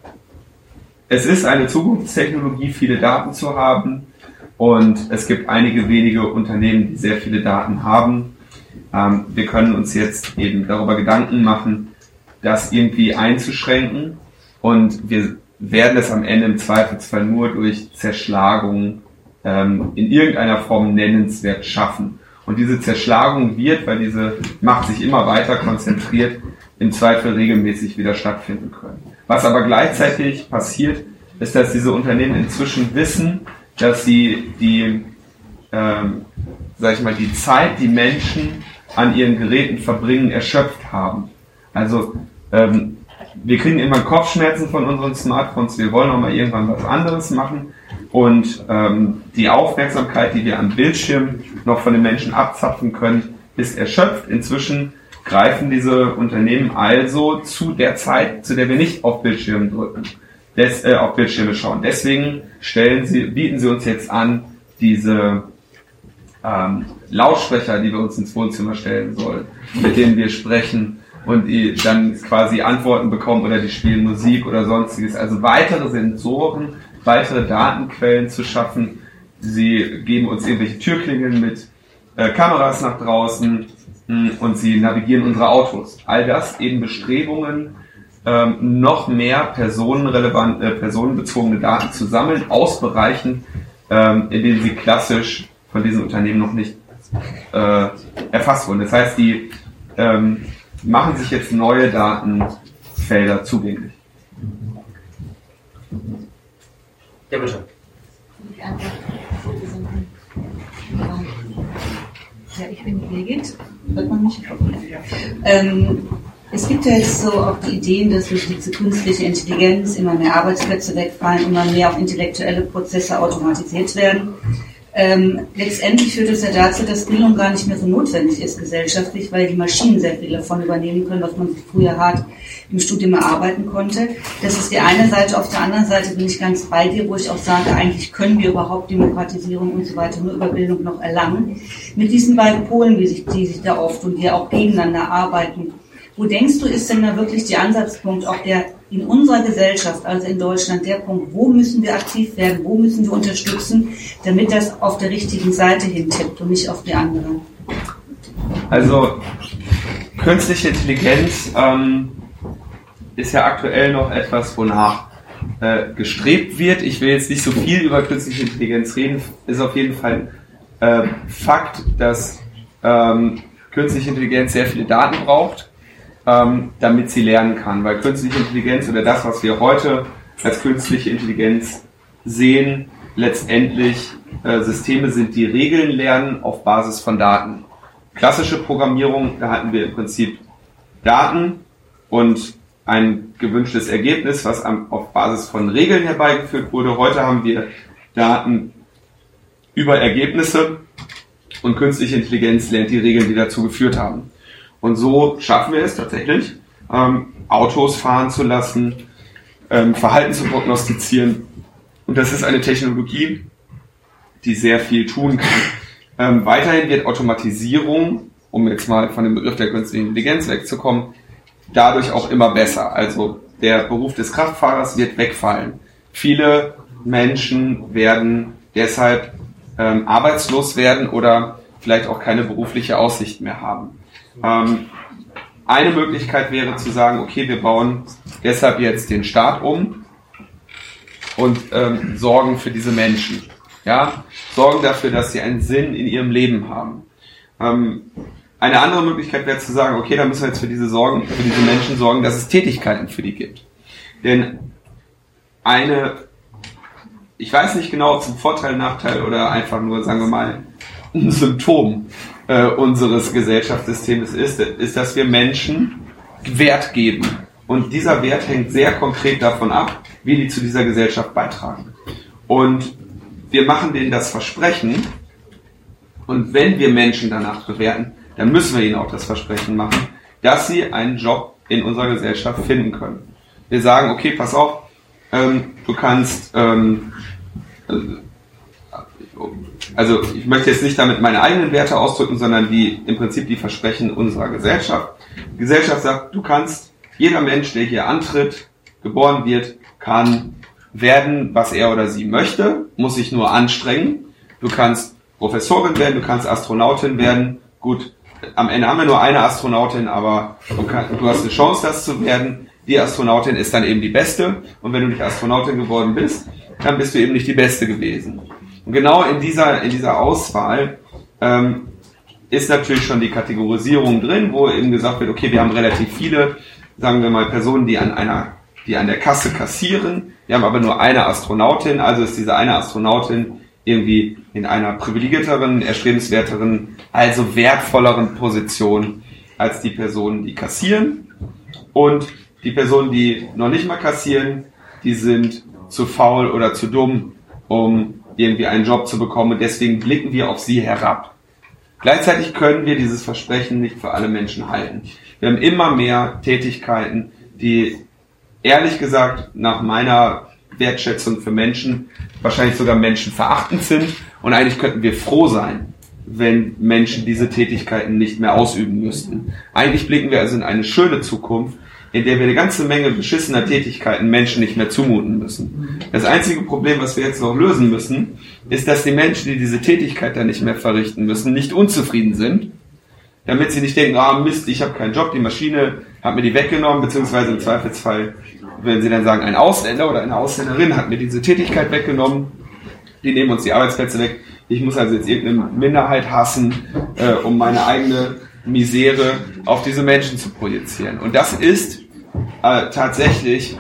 es ist eine Zukunftstechnologie, viele Daten zu haben und es gibt einige wenige Unternehmen, die sehr viele Daten haben. Ähm, wir können uns jetzt eben darüber Gedanken machen, das irgendwie einzuschränken und wir werden es am Ende im Zweifelsfall nur durch Zerschlagung ähm, in irgendeiner Form nennenswert schaffen. Und diese Zerschlagung wird, weil diese Macht sich immer weiter konzentriert, im Zweifel regelmäßig wieder stattfinden können. Was aber gleichzeitig passiert, ist, dass diese Unternehmen inzwischen wissen, dass sie die, ähm, sag ich mal, die Zeit, die Menschen an ihren Geräten verbringen, erschöpft haben. Also ähm, wir kriegen immer Kopfschmerzen von unseren Smartphones, wir wollen auch mal irgendwann was anderes machen und ähm, die Aufmerksamkeit, die wir am Bildschirm noch von den Menschen abzapfen können, ist erschöpft. Inzwischen greifen diese Unternehmen also zu der Zeit, zu der wir nicht auf Bildschirme drücken, des, äh, auf Bildschirme schauen. Deswegen stellen sie, bieten sie uns jetzt an, diese ähm, Lautsprecher, die wir uns ins Wohnzimmer stellen sollen, mit denen wir sprechen und die dann quasi Antworten bekommen oder die spielen Musik oder sonstiges. Also weitere Sensoren, weitere Datenquellen zu schaffen. Sie geben uns irgendwelche Türklingeln mit äh, Kameras nach draußen, und sie navigieren unsere Autos. All das eben Bestrebungen, ähm, noch mehr personenrelevant, äh, personenbezogene Daten zu sammeln aus Bereichen, ähm, in denen sie klassisch von diesen Unternehmen noch nicht äh, erfasst wurden. Das heißt, die ähm, machen sich jetzt neue Datenfelder zugänglich. Ja, bitte. Ja, ich bin Birgit. Hört man mich? Ähm, Es gibt ja jetzt so auch die Ideen, dass durch diese künstliche Intelligenz immer mehr Arbeitsplätze wegfallen, immer mehr auch intellektuelle Prozesse automatisiert werden. Ähm, letztendlich führt es ja dazu, dass Bildung gar nicht mehr so notwendig ist gesellschaftlich, weil die Maschinen sehr viel davon übernehmen können, was man früher hart im Studium erarbeiten konnte. Das ist die eine Seite. Auf der anderen Seite bin ich ganz bei dir, wo ich auch sage, eigentlich können wir überhaupt Demokratisierung und so weiter nur über Bildung noch erlangen. Mit diesen beiden Polen, die sich, die sich da oft und die auch gegeneinander arbeiten. Wo denkst du, ist denn da wirklich der Ansatzpunkt, auch der in unserer Gesellschaft, also in Deutschland, der Punkt, wo müssen wir aktiv werden, wo müssen wir unterstützen, damit das auf der richtigen Seite hintippt und nicht auf die andere? Also, künstliche Intelligenz ähm, ist ja aktuell noch etwas, wonach äh, gestrebt wird. Ich will jetzt nicht so viel über künstliche Intelligenz reden, ist auf jeden Fall äh, Fakt, dass ähm, künstliche Intelligenz sehr viele Daten braucht, Ähm, damit sie lernen kann, weil künstliche Intelligenz oder das, was wir heute als künstliche Intelligenz sehen, letztendlich äh, Systeme sind, die Regeln lernen auf Basis von Daten. Klassische Programmierung, da hatten wir im Prinzip Daten und ein gewünschtes Ergebnis, was am, auf Basis von Regeln herbeigeführt wurde. Heute haben wir Daten über Ergebnisse und künstliche Intelligenz lernt die Regeln, die dazu geführt haben. Und so schaffen wir es tatsächlich, ähm, Autos fahren zu lassen, ähm, Verhalten zu prognostizieren. Und das ist eine Technologie, die sehr viel tun kann. Ähm, weiterhin wird Automatisierung, um jetzt mal von dem Begriff der künstlichen Intelligenz wegzukommen, dadurch auch immer besser. Also der Beruf des Kraftfahrers wird wegfallen. Viele Menschen werden deshalb ähm, arbeitslos werden oder vielleicht auch keine berufliche Aussicht mehr haben. Ähm, eine Möglichkeit wäre zu sagen, okay, wir bauen deshalb jetzt den Staat um und ähm, sorgen für diese Menschen. Ja, sorgen dafür, dass sie einen Sinn in ihrem Leben haben. Ähm, eine andere Möglichkeit wäre zu sagen, okay, dann müssen wir jetzt für diese Sorgen, für diese Menschen sorgen, dass es Tätigkeiten für die gibt. Denn eine, ich weiß nicht genau, ob es ein Vorteil, Nachteil oder einfach nur, sagen wir mal, ein Symptom äh, unseres Gesellschaftssystems ist, ist, dass wir Menschen Wert geben. Und dieser Wert hängt sehr konkret davon ab, wie die zu dieser Gesellschaft beitragen. Und wir machen denen das Versprechen, und wenn wir Menschen danach bewerten, dann müssen wir ihnen auch das Versprechen machen, dass sie einen Job in unserer Gesellschaft finden können. Wir sagen, okay, pass auf, ähm, du kannst, ähm, also ich möchte jetzt nicht damit meine eigenen Werte ausdrücken, sondern die im Prinzip die Versprechen unserer Gesellschaft. Die Gesellschaft sagt, du kannst, jeder Mensch, der hier antritt, geboren wird, kann werden, was er oder sie möchte, muss sich nur anstrengen. Du kannst Professorin werden, du kannst Astronautin werden. Gut, am Ende haben wir nur eine Astronautin, aber du, kann, du hast eine Chance, das zu werden. Die Astronautin ist dann eben die Beste. Und wenn du nicht Astronautin geworden bist, dann bist du eben nicht die Beste gewesen. Und genau in dieser, in dieser Auswahl ähm, ist natürlich schon die Kategorisierung drin, wo eben gesagt wird, okay, wir haben relativ viele, sagen wir mal, Personen, die an einer, die an der Kasse kassieren. Wir haben aber nur eine Astronautin, also ist diese eine Astronautin irgendwie in einer privilegierteren, erstrebenswerteren, also wertvolleren Position als die Personen, die kassieren. Und die Personen, die noch nicht mal kassieren, die sind zu faul oder zu dumm, um irgendwie einen Job zu bekommen. Und deswegen blicken wir auf sie herab. Gleichzeitig können wir dieses Versprechen nicht für alle Menschen halten. Wir haben immer mehr Tätigkeiten, die ehrlich gesagt nach meiner Wertschätzung für Menschen wahrscheinlich sogar menschenverachtend sind. Und eigentlich könnten wir froh sein, wenn Menschen diese Tätigkeiten nicht mehr ausüben müssten. Eigentlich blicken wir also in eine schöne Zukunft, in der wir eine ganze Menge beschissener Tätigkeiten Menschen nicht mehr zumuten müssen. Das einzige Problem, was wir jetzt noch lösen müssen, ist, dass die Menschen, die diese Tätigkeit dann nicht mehr verrichten müssen, nicht unzufrieden sind, damit sie nicht denken, ah Mist, ich habe keinen Job, die Maschine hat mir die weggenommen, beziehungsweise im Zweifelsfall, wenn sie dann sagen, ein Ausländer oder eine Ausländerin hat mir diese Tätigkeit weggenommen, die nehmen uns die Arbeitsplätze weg, ich muss also jetzt irgendeine Minderheit hassen, äh, um meine eigene Misere auf diese Menschen zu projizieren. Und das ist äh, tatsächlich,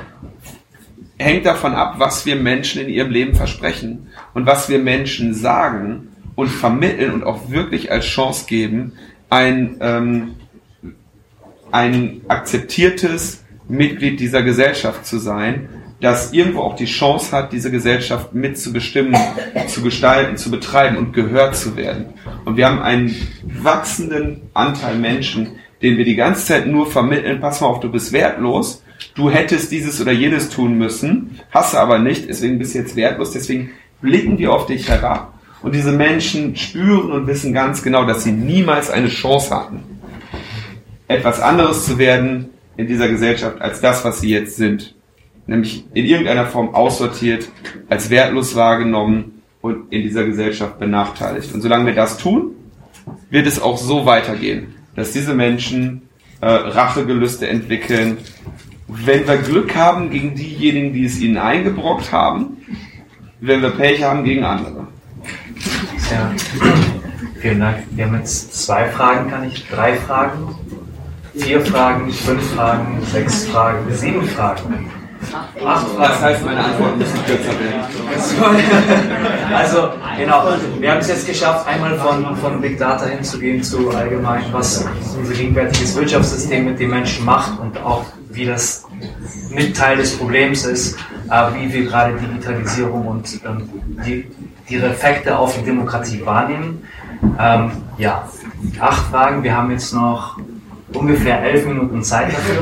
hängt davon ab, was wir Menschen in ihrem Leben versprechen und was wir Menschen sagen und vermitteln und auch wirklich als Chance geben, ein, ähm, ein akzeptiertes Mitglied dieser Gesellschaft zu sein, das irgendwo auch die Chance hat, diese Gesellschaft mitzubestimmen, zu gestalten, zu betreiben und gehört zu werden. Und wir haben einen wachsenden Anteil Menschen, denen wir die ganze Zeit nur vermitteln, pass mal auf, du bist wertlos, du hättest dieses oder jenes tun müssen, hast du aber nicht, deswegen bist du jetzt wertlos, deswegen blicken wir auf dich herab. Und diese Menschen spüren und wissen ganz genau, dass sie niemals eine Chance hatten, etwas anderes zu werden in dieser Gesellschaft als das, was sie jetzt sind. Nämlich in irgendeiner Form aussortiert, als wertlos wahrgenommen und in dieser Gesellschaft benachteiligt. Und solange wir das tun, wird es auch so weitergehen, dass diese Menschen äh, Rachegelüste entwickeln. Wenn wir Glück haben gegen diejenigen, die es ihnen eingebrockt haben, wenn wir Pech haben gegen andere. Ja, vielen Dank. Wir haben jetzt zwei Fragen, kann ich drei Fragen, vier Fragen, fünf Fragen, sechs Fragen, sieben Fragen. Acht Fragen. Das heißt, meine Antworten müssen kürzer werden. Also, genau, wir haben es jetzt geschafft, einmal von, von Big Data hinzugehen zu allgemein, was unser gegenwärtiges Wirtschaftssystem mit den Menschen macht und auch wie das mit Teil des Problems ist, äh, wie wir gerade Digitalisierung und ähm, die, die Effekte auf die Demokratie wahrnehmen. Ähm, ja, acht Fragen, wir haben jetzt noch ungefähr elf Minuten Zeit dafür.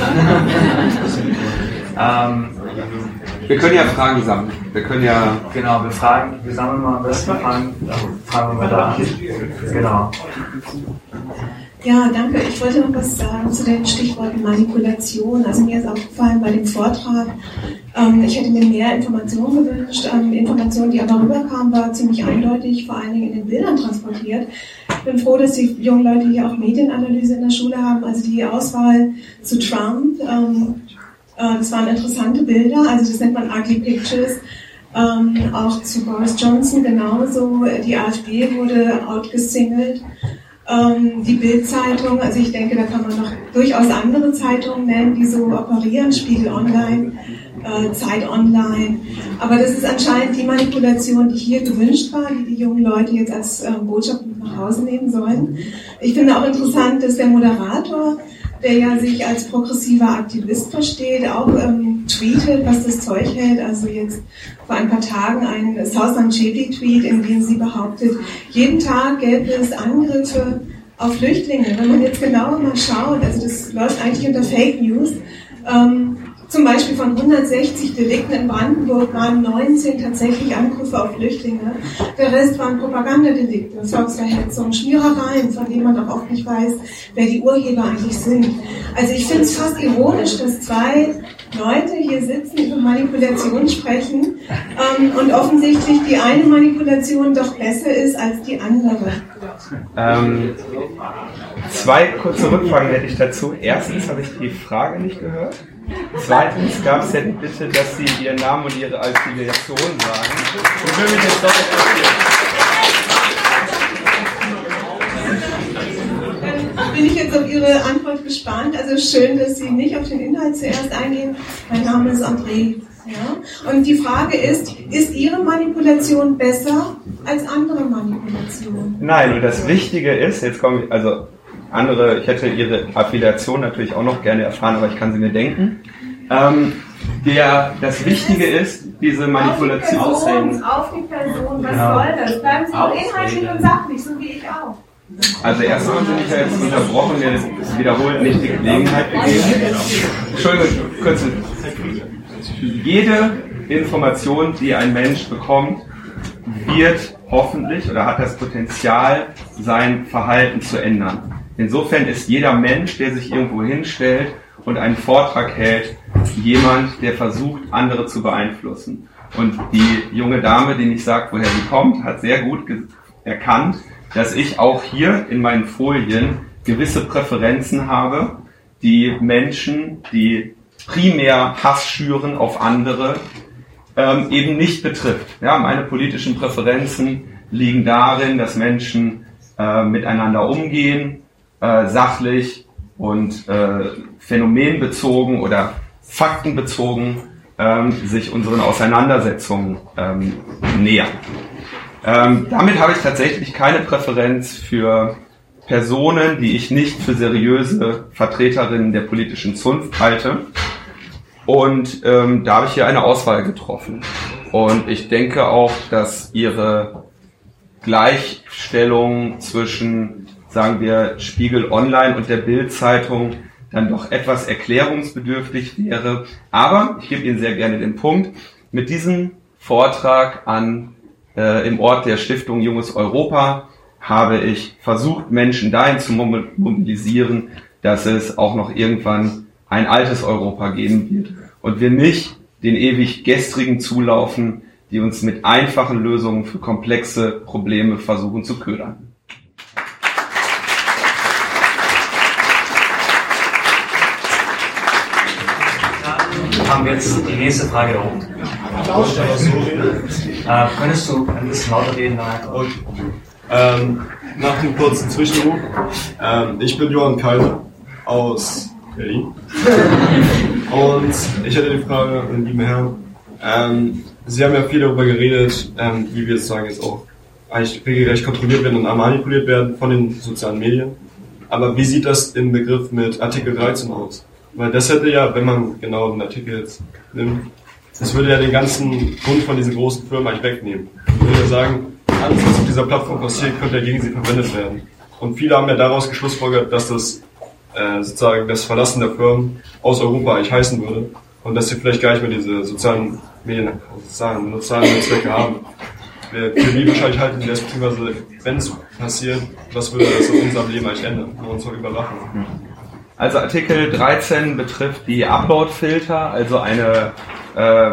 ähm, wir können ja Fragen sammeln. Wir können ja... Genau, wir fragen, wir sammeln mal am besten Fragen, fragen wir da an. Genau. Ja, danke. Ich wollte noch was sagen zu den Stichworten Manipulation. Also mir ist aufgefallen bei dem Vortrag, ähm, ich hätte mir mehr Informationen gewünscht. Ähm, Informationen, die aber rüberkamen, war ziemlich eindeutig, vor allen Dingen in den Bildern transportiert. Ich bin froh, dass die jungen Leute hier auch Medienanalyse in der Schule haben. Also die Auswahl zu Trump, ähm, äh, das waren interessante Bilder. Also das nennt man Ugly Pictures. Ähm, auch zu Boris Johnson genauso. Die AfD wurde outgesingelt. Ähm, die Bild-Zeitung, also ich denke, da kann man noch durchaus andere Zeitungen nennen, die so operieren, Spiegel Online, äh, Zeit Online. Aber das ist anscheinend die Manipulation, die hier gewünscht war, die die jungen Leute jetzt als äh, Botschaft mit nach Hause nehmen sollen. Ich finde auch interessant, dass der Moderator, der ja sich als progressiver Aktivist versteht, auch ähm, tweetet, was das Zeug hält. Also jetzt vor ein paar Tagen ein Sausan Chedi-Tweet, in dem sie behauptet, jeden Tag gäbe es Angriffe auf Flüchtlinge. Wenn man jetzt genauer mal schaut, also das läuft eigentlich unter Fake News, ähm, zum Beispiel von hundertsechzig Delikten in Brandenburg waren neunzehn tatsächlich Angriffe auf Flüchtlinge. Der Rest waren Propagandadelikte, Volksverhetzung, Schmierereien, von denen man auch oft nicht weiß, wer die Urheber eigentlich sind. Also ich finde es fast ironisch, dass zwei Leute hier sitzen, über Manipulation sprechen ähm, und offensichtlich die eine Manipulation doch besser ist als die andere. Ähm, zwei kurze Rückfragen hätte ich dazu. Erstens habe ich die Frage nicht gehört. Zweitens gab es ja die Bitte, dass Sie Ihren Namen und Ihre Affiliation sagen. Ich würde mich jetzt doch interessieren. Dann bin ich jetzt auf Ihre Antwort gespannt. Also schön, dass Sie nicht auf den Inhalt zuerst eingehen. Mein Name ist André. Ja? Und die Frage ist, ist Ihre Manipulation besser als andere Manipulationen? Nein, und das Wichtige ist, jetzt komme ich, also andere, ich hätte Ihre Affiliation natürlich auch noch gerne erfahren, aber ich kann sie mir denken. Ähm, der, das Wichtige ist, diese Manipulation... Auf die Person, auf die Person, was ja. soll das? Bleiben Sie doch inhaltlich und sachlich, so wie ich auch. Also erstmal haben Sie mich ja jetzt unterbrochen, mir wiederholt nicht die Gelegenheit gegeben. Entschuldigung, kurz. Jede Information, die ein Mensch bekommt, wird hoffentlich oder hat das Potenzial, sein Verhalten zu ändern. Insofern ist jeder Mensch, der sich irgendwo hinstellt und einen Vortrag hält, jemand, der versucht, andere zu beeinflussen. Und die junge Dame, die nicht sagt, woher sie kommt, hat sehr gut ge- erkannt, dass ich auch hier in meinen Folien gewisse Präferenzen habe, die Menschen, die primär Hass schüren auf andere, ähm, eben nicht betrifft. Ja, meine politischen Präferenzen liegen darin, dass Menschen äh, miteinander umgehen, äh, sachlich und äh, phänomenbezogen oder faktenbezogen ähm, sich unseren Auseinandersetzungen ähm, nähern. Ähm, damit habe ich tatsächlich keine Präferenz für Personen, die ich nicht für seriöse Vertreterinnen der politischen Zunft halte. Und ähm, da habe ich hier eine Auswahl getroffen. Und ich denke auch, dass ihre Gleichstellung zwischen, sagen wir, Spiegel Online und der Bild-Zeitung dann doch etwas erklärungsbedürftig wäre. Aber ich gebe Ihnen sehr gerne den Punkt. Mit diesem Vortrag an äh, im Ort der Stiftung Junges Europa habe ich versucht, Menschen dahin zu mobilisieren, dass es auch noch irgendwann ein altes Europa geben wird und wir nicht den ewig gestrigen zulaufen, die uns mit einfachen Lösungen für komplexe Probleme versuchen zu ködern. Haben wir jetzt die nächste Frage da oben. Äh, könntest du ein bisschen lauter reden? Okay. Ähm, nach dem kurzen Zwischenruf. Ähm, ich bin Johann Kaiser aus Berlin. Und ich hätte die Frage an lieben Herrn. Ähm, Sie haben ja viel darüber geredet, ähm, wie wir sozusagen jetzt auch eigentlich regelrecht kontrolliert werden und manipuliert werden von den sozialen Medien. Aber wie sieht das im Begriff mit Artikel dreizehn aus? Weil das hätte ja, wenn man genau den Artikel jetzt nimmt, das würde ja den ganzen Grund von diesen großen Firmen eigentlich wegnehmen. Ich würde ja sagen, alles, was auf dieser Plattform passiert, könnte ja gegen sie verwendet werden. Und viele haben ja daraus geschlussfolgert, dass das äh, sozusagen das Verlassen der Firmen aus Europa eigentlich heißen würde und dass sie vielleicht gar nicht mehr diese sozialen Medien, sozialen, sozialen Netzwerke haben. Für wie wahrscheinlich halten sie das, beziehungsweise wenn es passiert, was würde das in unserem Leben eigentlich ändern, wo uns noch überwachen? Also Artikel dreizehn betrifft die Upload-Filter, also eine, äh,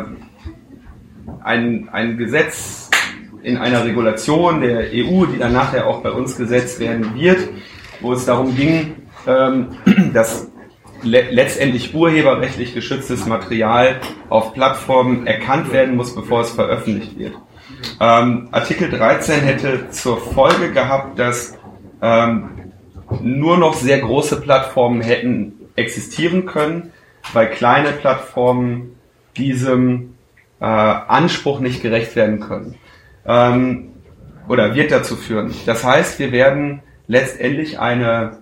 ein, ein Gesetz in einer Regulation der E U, die dann nachher auch bei uns gesetzt werden wird, wo es darum ging, ähm, dass le- letztendlich urheberrechtlich geschütztes Material auf Plattformen erkannt werden muss, bevor es veröffentlicht wird. Ähm, Artikel dreizehn hätte zur Folge gehabt, dass ähm, nur noch sehr große Plattformen hätten existieren können, weil kleine Plattformen diesem äh, Anspruch nicht gerecht werden können. Ähm, oder wird dazu führen. Das heißt, wir werden letztendlich eine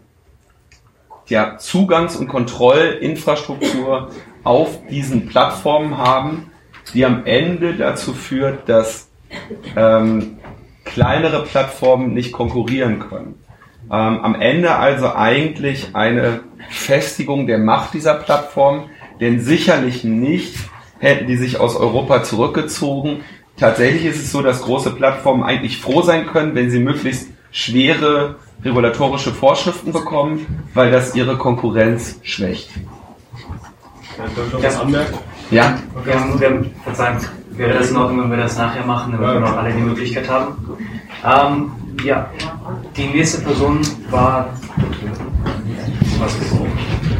ja, Zugangs- und Kontrollinfrastruktur auf diesen Plattformen haben, die am Ende dazu führt, dass ähm, kleinere Plattformen nicht konkurrieren können. Ähm, am Ende also eigentlich eine Festigung der Macht dieser Plattform, denn sicherlich nicht hätten die sich aus Europa zurückgezogen. Tatsächlich ist es so, dass große Plattformen eigentlich froh sein können, wenn sie möglichst schwere regulatorische Vorschriften bekommen, weil das ihre Konkurrenz schwächt. Darf ich noch was anmerken? Ja? Okay, wir, verzeihen, wäre das in Ordnung, wenn wir das nachher machen, damit wir noch alle die Möglichkeit haben? Ähm, ja, die nächste Person war... Was ist so?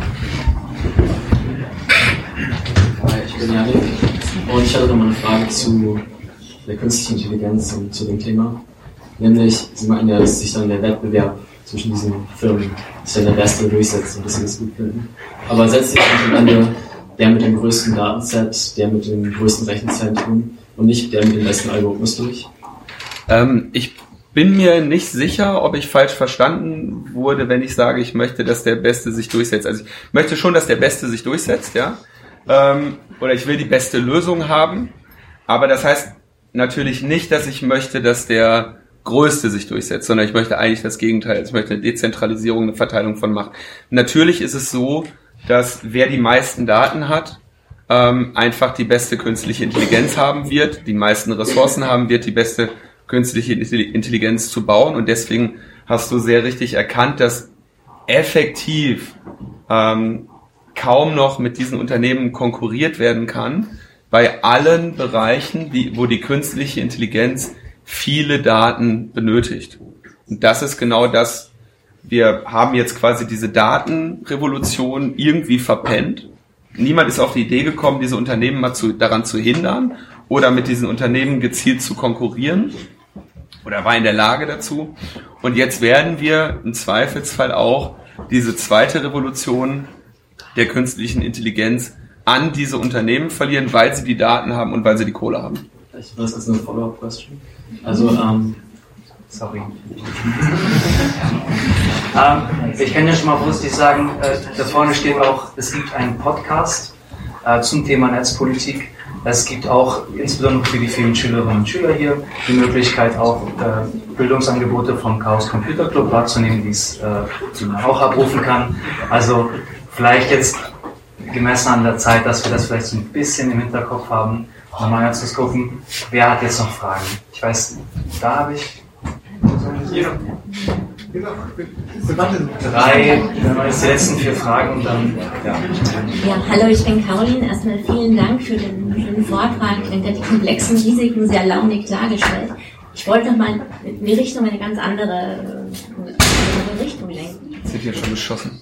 Ich bin Janik und ich hatte noch mal eine Frage zu der künstlichen Intelligenz und zu dem Thema. Nämlich, Sie meinten ja, dass sich dann der Wettbewerb zwischen diesen Firmen, dass dann der Beste durchsetzt und dass Sie das gut finden. Aber setzt sich am Ende der mit dem größten Datenset, der mit dem größten Rechenzentrum und nicht der mit dem besten Algorithmus durch? Ähm, ich bin mir nicht sicher, ob ich falsch verstanden wurde, wenn ich sage, ich möchte, dass der Beste sich durchsetzt. Also ich möchte schon, dass der Beste sich durchsetzt, ja. Ähm, oder ich will die beste Lösung haben. Aber das heißt natürlich nicht, dass ich möchte, dass der Größte sich durchsetzt, sondern ich möchte eigentlich das Gegenteil. Ich möchte eine Dezentralisierung, eine Verteilung von Macht. Natürlich ist es so, dass wer die meisten Daten hat, ähm, einfach die beste künstliche Intelligenz haben wird, die meisten Ressourcen haben wird, die beste künstliche Intelligenz zu bauen. Und deswegen hast du sehr richtig erkannt, dass effektiv ähm, kaum noch mit diesen Unternehmen konkurriert werden kann, bei allen Bereichen, die, wo die künstliche Intelligenz viele Daten benötigt. Und das ist genau das, wir haben jetzt quasi diese Datenrevolution irgendwie verpennt. Niemand ist auf die Idee gekommen, diese Unternehmen mal zu, daran zu hindern oder mit diesen Unternehmen gezielt zu konkurrieren oder war in der Lage dazu. Und jetzt werden wir im Zweifelsfall auch diese zweite Revolution der künstlichen Intelligenz an diese Unternehmen verlieren, weil sie die Daten haben und weil sie die Kohle haben. Ich weiß, das ist eine Follow-up-Question. Also, ähm, sorry. Ähm, ich kann ja schon mal vorsichtig sagen, äh, da vorne steht auch, es gibt einen Podcast äh, zum Thema Netzpolitik. Es gibt auch, insbesondere für die vielen Schülerinnen und Schüler hier, die Möglichkeit, auch äh, Bildungsangebote vom Chaos Computer Club wahrzunehmen, die's, äh, die man auch abrufen kann. Also vielleicht jetzt gemessen an der Zeit, dass wir das vielleicht so ein bisschen im Hinterkopf haben, nochmal ganz zu gucken, wer hat jetzt noch Fragen? Ich weiß, da habe ich hier drei, dann waren jetzt die letzten vier Fragen und dann, ja. Ja, hallo, ich bin Caroline. Erstmal vielen Dank für den, für den Vortrag. Ich denke, die komplexen Risiken sehr launig dargestellt. Ich wollte noch mal in die Richtung eine ganz andere, eine andere Richtung lenken. Jetzt wird hier schon geschossen.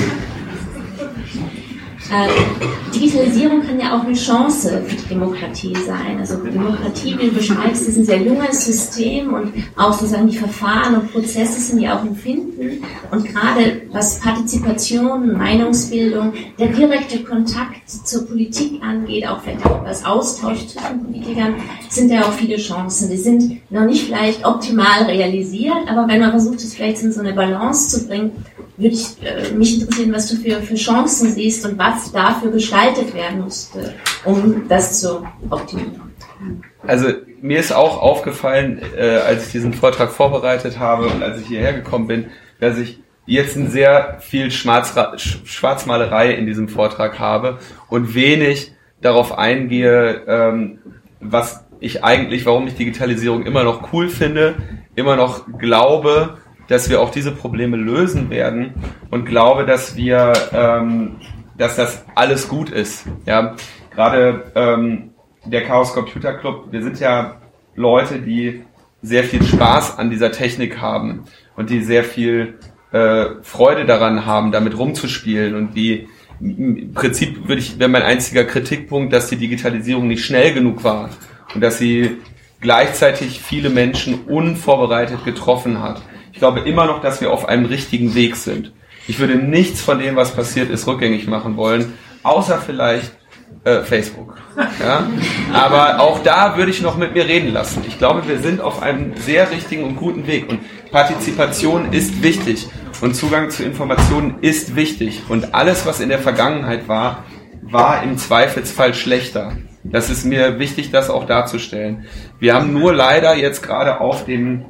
Äh, Digitalisierung kann ja auch eine Chance für die Demokratie sein. Also Demokratie, wie du beschreibst, ist ein sehr junges System und auch sozusagen die Verfahren und Prozesse sind ja auch empfinden. Und gerade was Partizipation, Meinungsbildung, der direkte Kontakt zur Politik angeht, auch vielleicht auch was Austausch zwischen Politikern, sind ja auch viele Chancen. Die sind noch nicht vielleicht optimal realisiert, aber wenn man versucht, es vielleicht in so eine Balance zu bringen, würde ich äh, mich interessieren, was du für, für Chancen siehst und was dafür gestaltet werden musste, um das zu optimieren. Also mir ist auch aufgefallen, äh, als ich diesen Vortrag vorbereitet habe und als ich hierher gekommen bin, dass ich jetzt ein sehr viel Schwarzra- Schwarzmalerei in diesem Vortrag habe und wenig darauf eingehe, ähm, was ich eigentlich, warum ich Digitalisierung immer noch cool finde, immer noch glaube, dass wir auch diese Probleme lösen werden und glaube, dass wir, ähm, dass das alles gut ist. Ja, gerade ähm, der Chaos Computer Club, wir sind ja Leute, die sehr viel Spaß an dieser Technik haben und die sehr viel äh, Freude daran haben, damit rumzuspielen und die im Prinzip würde ich, wäre mein einziger Kritikpunkt, dass die Digitalisierung nicht schnell genug war und dass sie gleichzeitig viele Menschen unvorbereitet getroffen hat. Ich glaube immer noch, dass wir auf einem richtigen Weg sind. Ich würde nichts von dem, was passiert ist, rückgängig machen wollen, außer vielleicht äh, Facebook. Ja? Aber auch da würde ich noch mit mir reden lassen. Ich glaube, wir sind auf einem sehr richtigen und guten Weg. Und Partizipation ist wichtig. Und Zugang zu Informationen ist wichtig. Und alles, was in der Vergangenheit war, war im Zweifelsfall schlechter. Das ist mir wichtig, das auch darzustellen. Wir haben nur leider jetzt gerade auf dem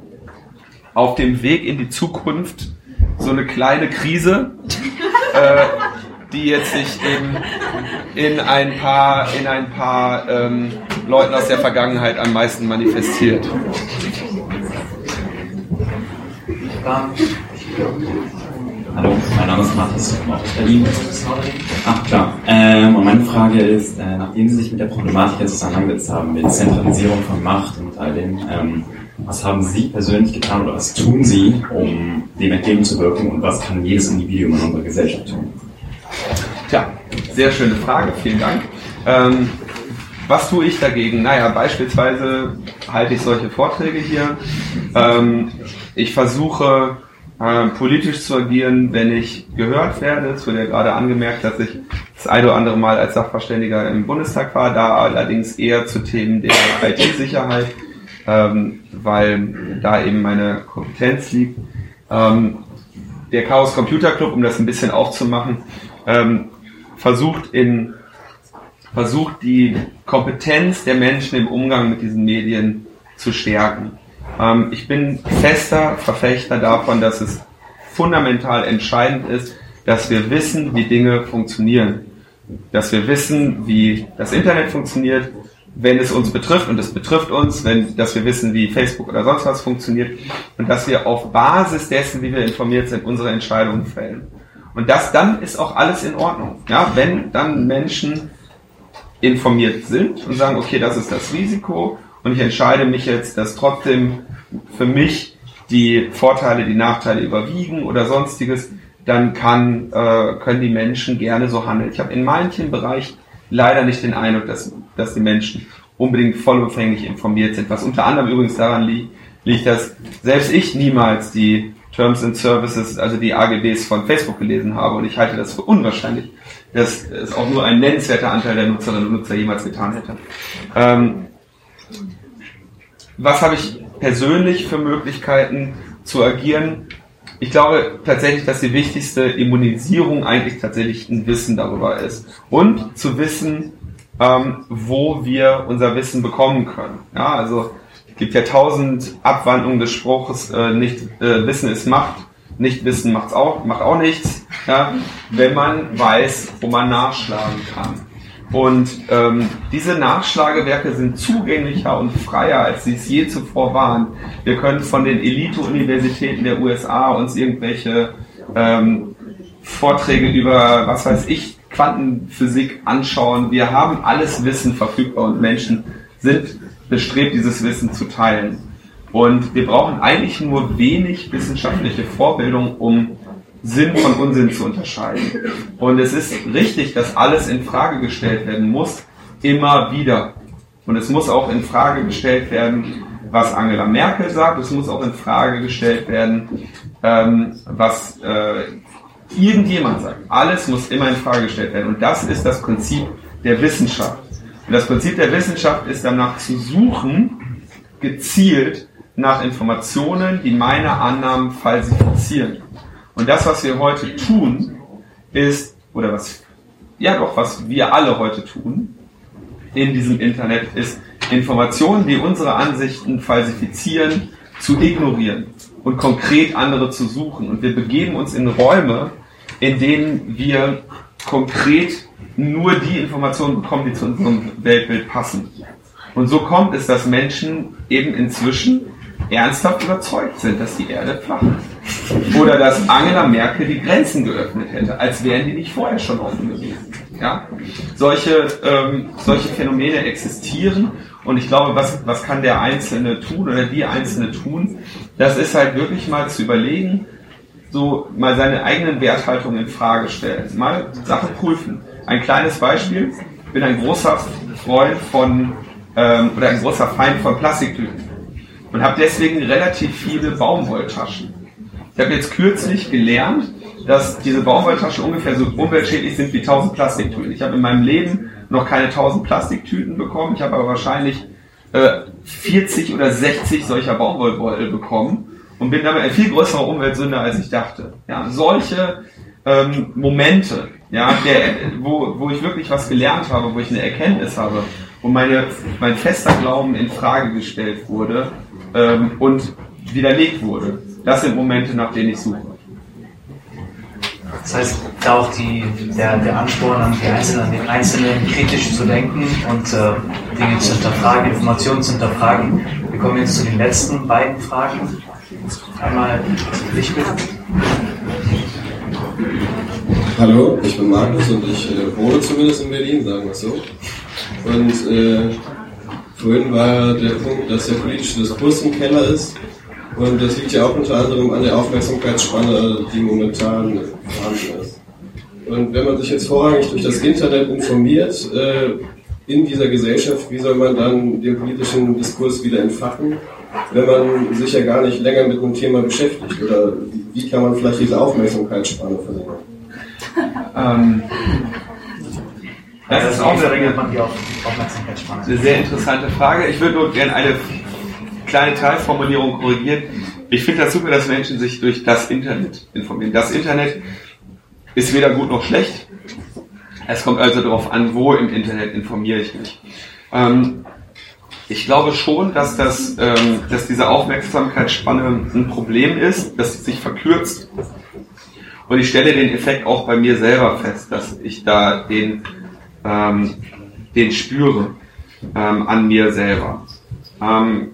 auf dem Weg in die Zukunft so eine kleine Krise, äh, die jetzt sich in, in ein paar, in ein paar ähm, Leuten aus der Vergangenheit am meisten manifestiert. Hallo, mein Name ist Mathis, ich komme aus Berlin. Ach klar. Ähm, und meine Frage ist, äh, nachdem Sie sich mit der Problematik jetzt auseinandergesetzt haben, mit Zentralisierung von Macht und all dem, ähm, was haben Sie persönlich getan oder was tun Sie, um dem entgegenzuwirken und was kann jedes Individuum in unserer Gesellschaft tun? Tja, sehr schöne Frage, vielen Dank. Ähm, was tue ich dagegen? Naja, beispielsweise halte ich solche Vorträge hier. Ähm, ich versuche äh, politisch zu agieren, wenn ich gehört werde. Es wurde ja gerade angemerkt, dass ich das eine oder andere Mal als Sachverständiger im Bundestag war, da allerdings eher zu Themen der I T-Sicherheit. Ähm, weil da eben meine Kompetenz liegt. Ähm, der Chaos Computer Club, um das ein bisschen aufzumachen, ähm, versucht in versucht die Kompetenz der Menschen im Umgang mit diesen Medien zu stärken. Ähm, ich bin fester Verfechter davon, dass es fundamental entscheidend ist, dass wir wissen, wie Dinge funktionieren, dass wir wissen, wie das Internet funktioniert, wenn es uns betrifft, und es betrifft uns, wenn, dass wir wissen, wie Facebook oder sonst was funktioniert, und dass wir auf Basis dessen, wie wir informiert sind, unsere Entscheidungen fällen. Und das, dann ist auch alles in Ordnung. Ja, wenn dann Menschen informiert sind und sagen, okay, das ist das Risiko, und ich entscheide mich jetzt, dass trotzdem für mich die Vorteile, die Nachteile überwiegen oder sonstiges, dann kann, äh, können die Menschen gerne so handeln. Ich habe in manchen Bereichen leider nicht den Eindruck, dass, dass die Menschen unbedingt vollumfänglich informiert sind, was unter anderem übrigens daran li- liegt, dass selbst ich niemals die Terms and Services, also die A G Bs von Facebook gelesen habe, und ich halte das für unwahrscheinlich, dass es auch nur ein nennenswerter Anteil der Nutzerinnen und Nutzer jemals getan hätte. Ähm, was habe ich persönlich für Möglichkeiten zu agieren? ich glaube tatsächlich, dass die wichtigste Immunisierung eigentlich tatsächlich ein Wissen darüber ist. Und zu wissen, ähm, wo wir unser Wissen bekommen können. Ja, also es gibt ja tausend Abwandlungen des Spruches, äh, nicht äh, Wissen ist Macht, nicht Wissen macht's auch, macht auch nichts, ja, wenn man weiß, wo man nachschlagen kann. Und ähm, diese Nachschlagewerke sind zugänglicher und freier, als sie es je zuvor waren. Wir können von den Elite-Universitäten der U S A uns irgendwelche ähm, Vorträge über, was weiß ich, Quantenphysik anschauen. Wir haben alles Wissen verfügbar und Menschen sind bestrebt, dieses Wissen zu teilen. Und wir brauchen eigentlich nur wenig wissenschaftliche Vorbildung, um Sinn von Unsinn zu unterscheiden. Und es ist richtig, dass alles in Frage gestellt werden muss, immer wieder. Und es muss auch in Frage gestellt werden, was Angela Merkel sagt. Es muss auch in Frage gestellt werden, ähm, was äh, irgendjemand sagt. Alles muss immer in Frage gestellt werden. Und das ist das Prinzip der Wissenschaft. Und das Prinzip der Wissenschaft ist danach zu suchen, gezielt nach Informationen, die meine Annahmen falsifizieren. Und das, was wir heute tun, ist, oder was, ja doch, was wir alle heute tun, in diesem Internet, ist Informationen, die unsere Ansichten falsifizieren, zu ignorieren und konkret andere zu suchen. Und wir begeben uns in Räume, in denen wir konkret nur die Informationen bekommen, die zu unserem Weltbild passen. Und so kommt es, dass Menschen eben inzwischen ernsthaft überzeugt sind, dass die Erde flach ist. Oder dass Angela Merkel die Grenzen geöffnet hätte, als wären die nicht vorher schon offen gewesen. Ja? Solche, ähm, solche Phänomene existieren und ich glaube, was, was kann der Einzelne tun oder die Einzelne tun, das ist halt wirklich mal zu überlegen, so mal seine eigenen Werthaltungen in Frage stellen, mal Sachen prüfen. Ein kleines Beispiel, ich bin ein großer Freund von, ähm, oder ein großer Feind von Plastiktüten. Und habe deswegen relativ viele Baumwolltaschen. Ich habe jetzt kürzlich gelernt, dass diese Baumwolltaschen ungefähr so umweltschädlich sind wie tausend Plastiktüten. Ich habe in meinem Leben noch keine tausend Plastiktüten bekommen, ich habe aber wahrscheinlich äh, vierzig oder sechzig solcher Baumwollbeutel bekommen und bin damit ein viel größerer Umweltsünder, als ich dachte. Ja, solche ähm, Momente, ja, der, wo, wo ich wirklich was gelernt habe, wo ich eine Erkenntnis habe, wo meine, mein fester Glauben in Frage gestellt wurde, ähm, und widerlegt wurde. Das sind Momente, nach denen ich suche. Das heißt, da auch die, der, der Ansporn an die Einzelnen, an den Einzelnen kritisch zu denken und äh, Dinge zu hinterfragen, Informationen zu hinterfragen. Wir kommen jetzt zu den letzten beiden Fragen. Einmal dich bitte. Hallo, ich bin Markus und ich äh, wohne zumindest in Berlin, sagen wir es so. Und äh, vorhin war der Punkt, dass der politische Diskurs im Keller ist. Und das liegt ja auch unter anderem an der Aufmerksamkeitsspanne, die momentan vorhanden ist. Und wenn man sich jetzt vorrangig durch das Internet informiert, äh, in dieser Gesellschaft, wie soll man dann den politischen Diskurs wieder entfachen, wenn man sich ja gar nicht länger mit einem Thema beschäftigt? Oder wie kann man vielleicht diese Aufmerksamkeitsspanne verlängern? Ähm, das ist auch verringert man die Aufmerksamkeitsspanne. Eine sehr interessante Frage. Ich würde nur gerne eine kleine Teilformulierung korrigieren. Ich finde das super, dass Menschen sich durch das Internet informieren. Das Internet ist weder gut noch schlecht. Es kommt also darauf an, wo im Internet informiere ich mich. Ähm, ich glaube schon, dass, das, ähm, dass diese Aufmerksamkeitsspanne ein Problem ist, dass sie sich verkürzt. Und ich stelle den Effekt auch bei mir selber fest, dass ich da den, ähm, den spüre ähm, an mir selber. Ähm,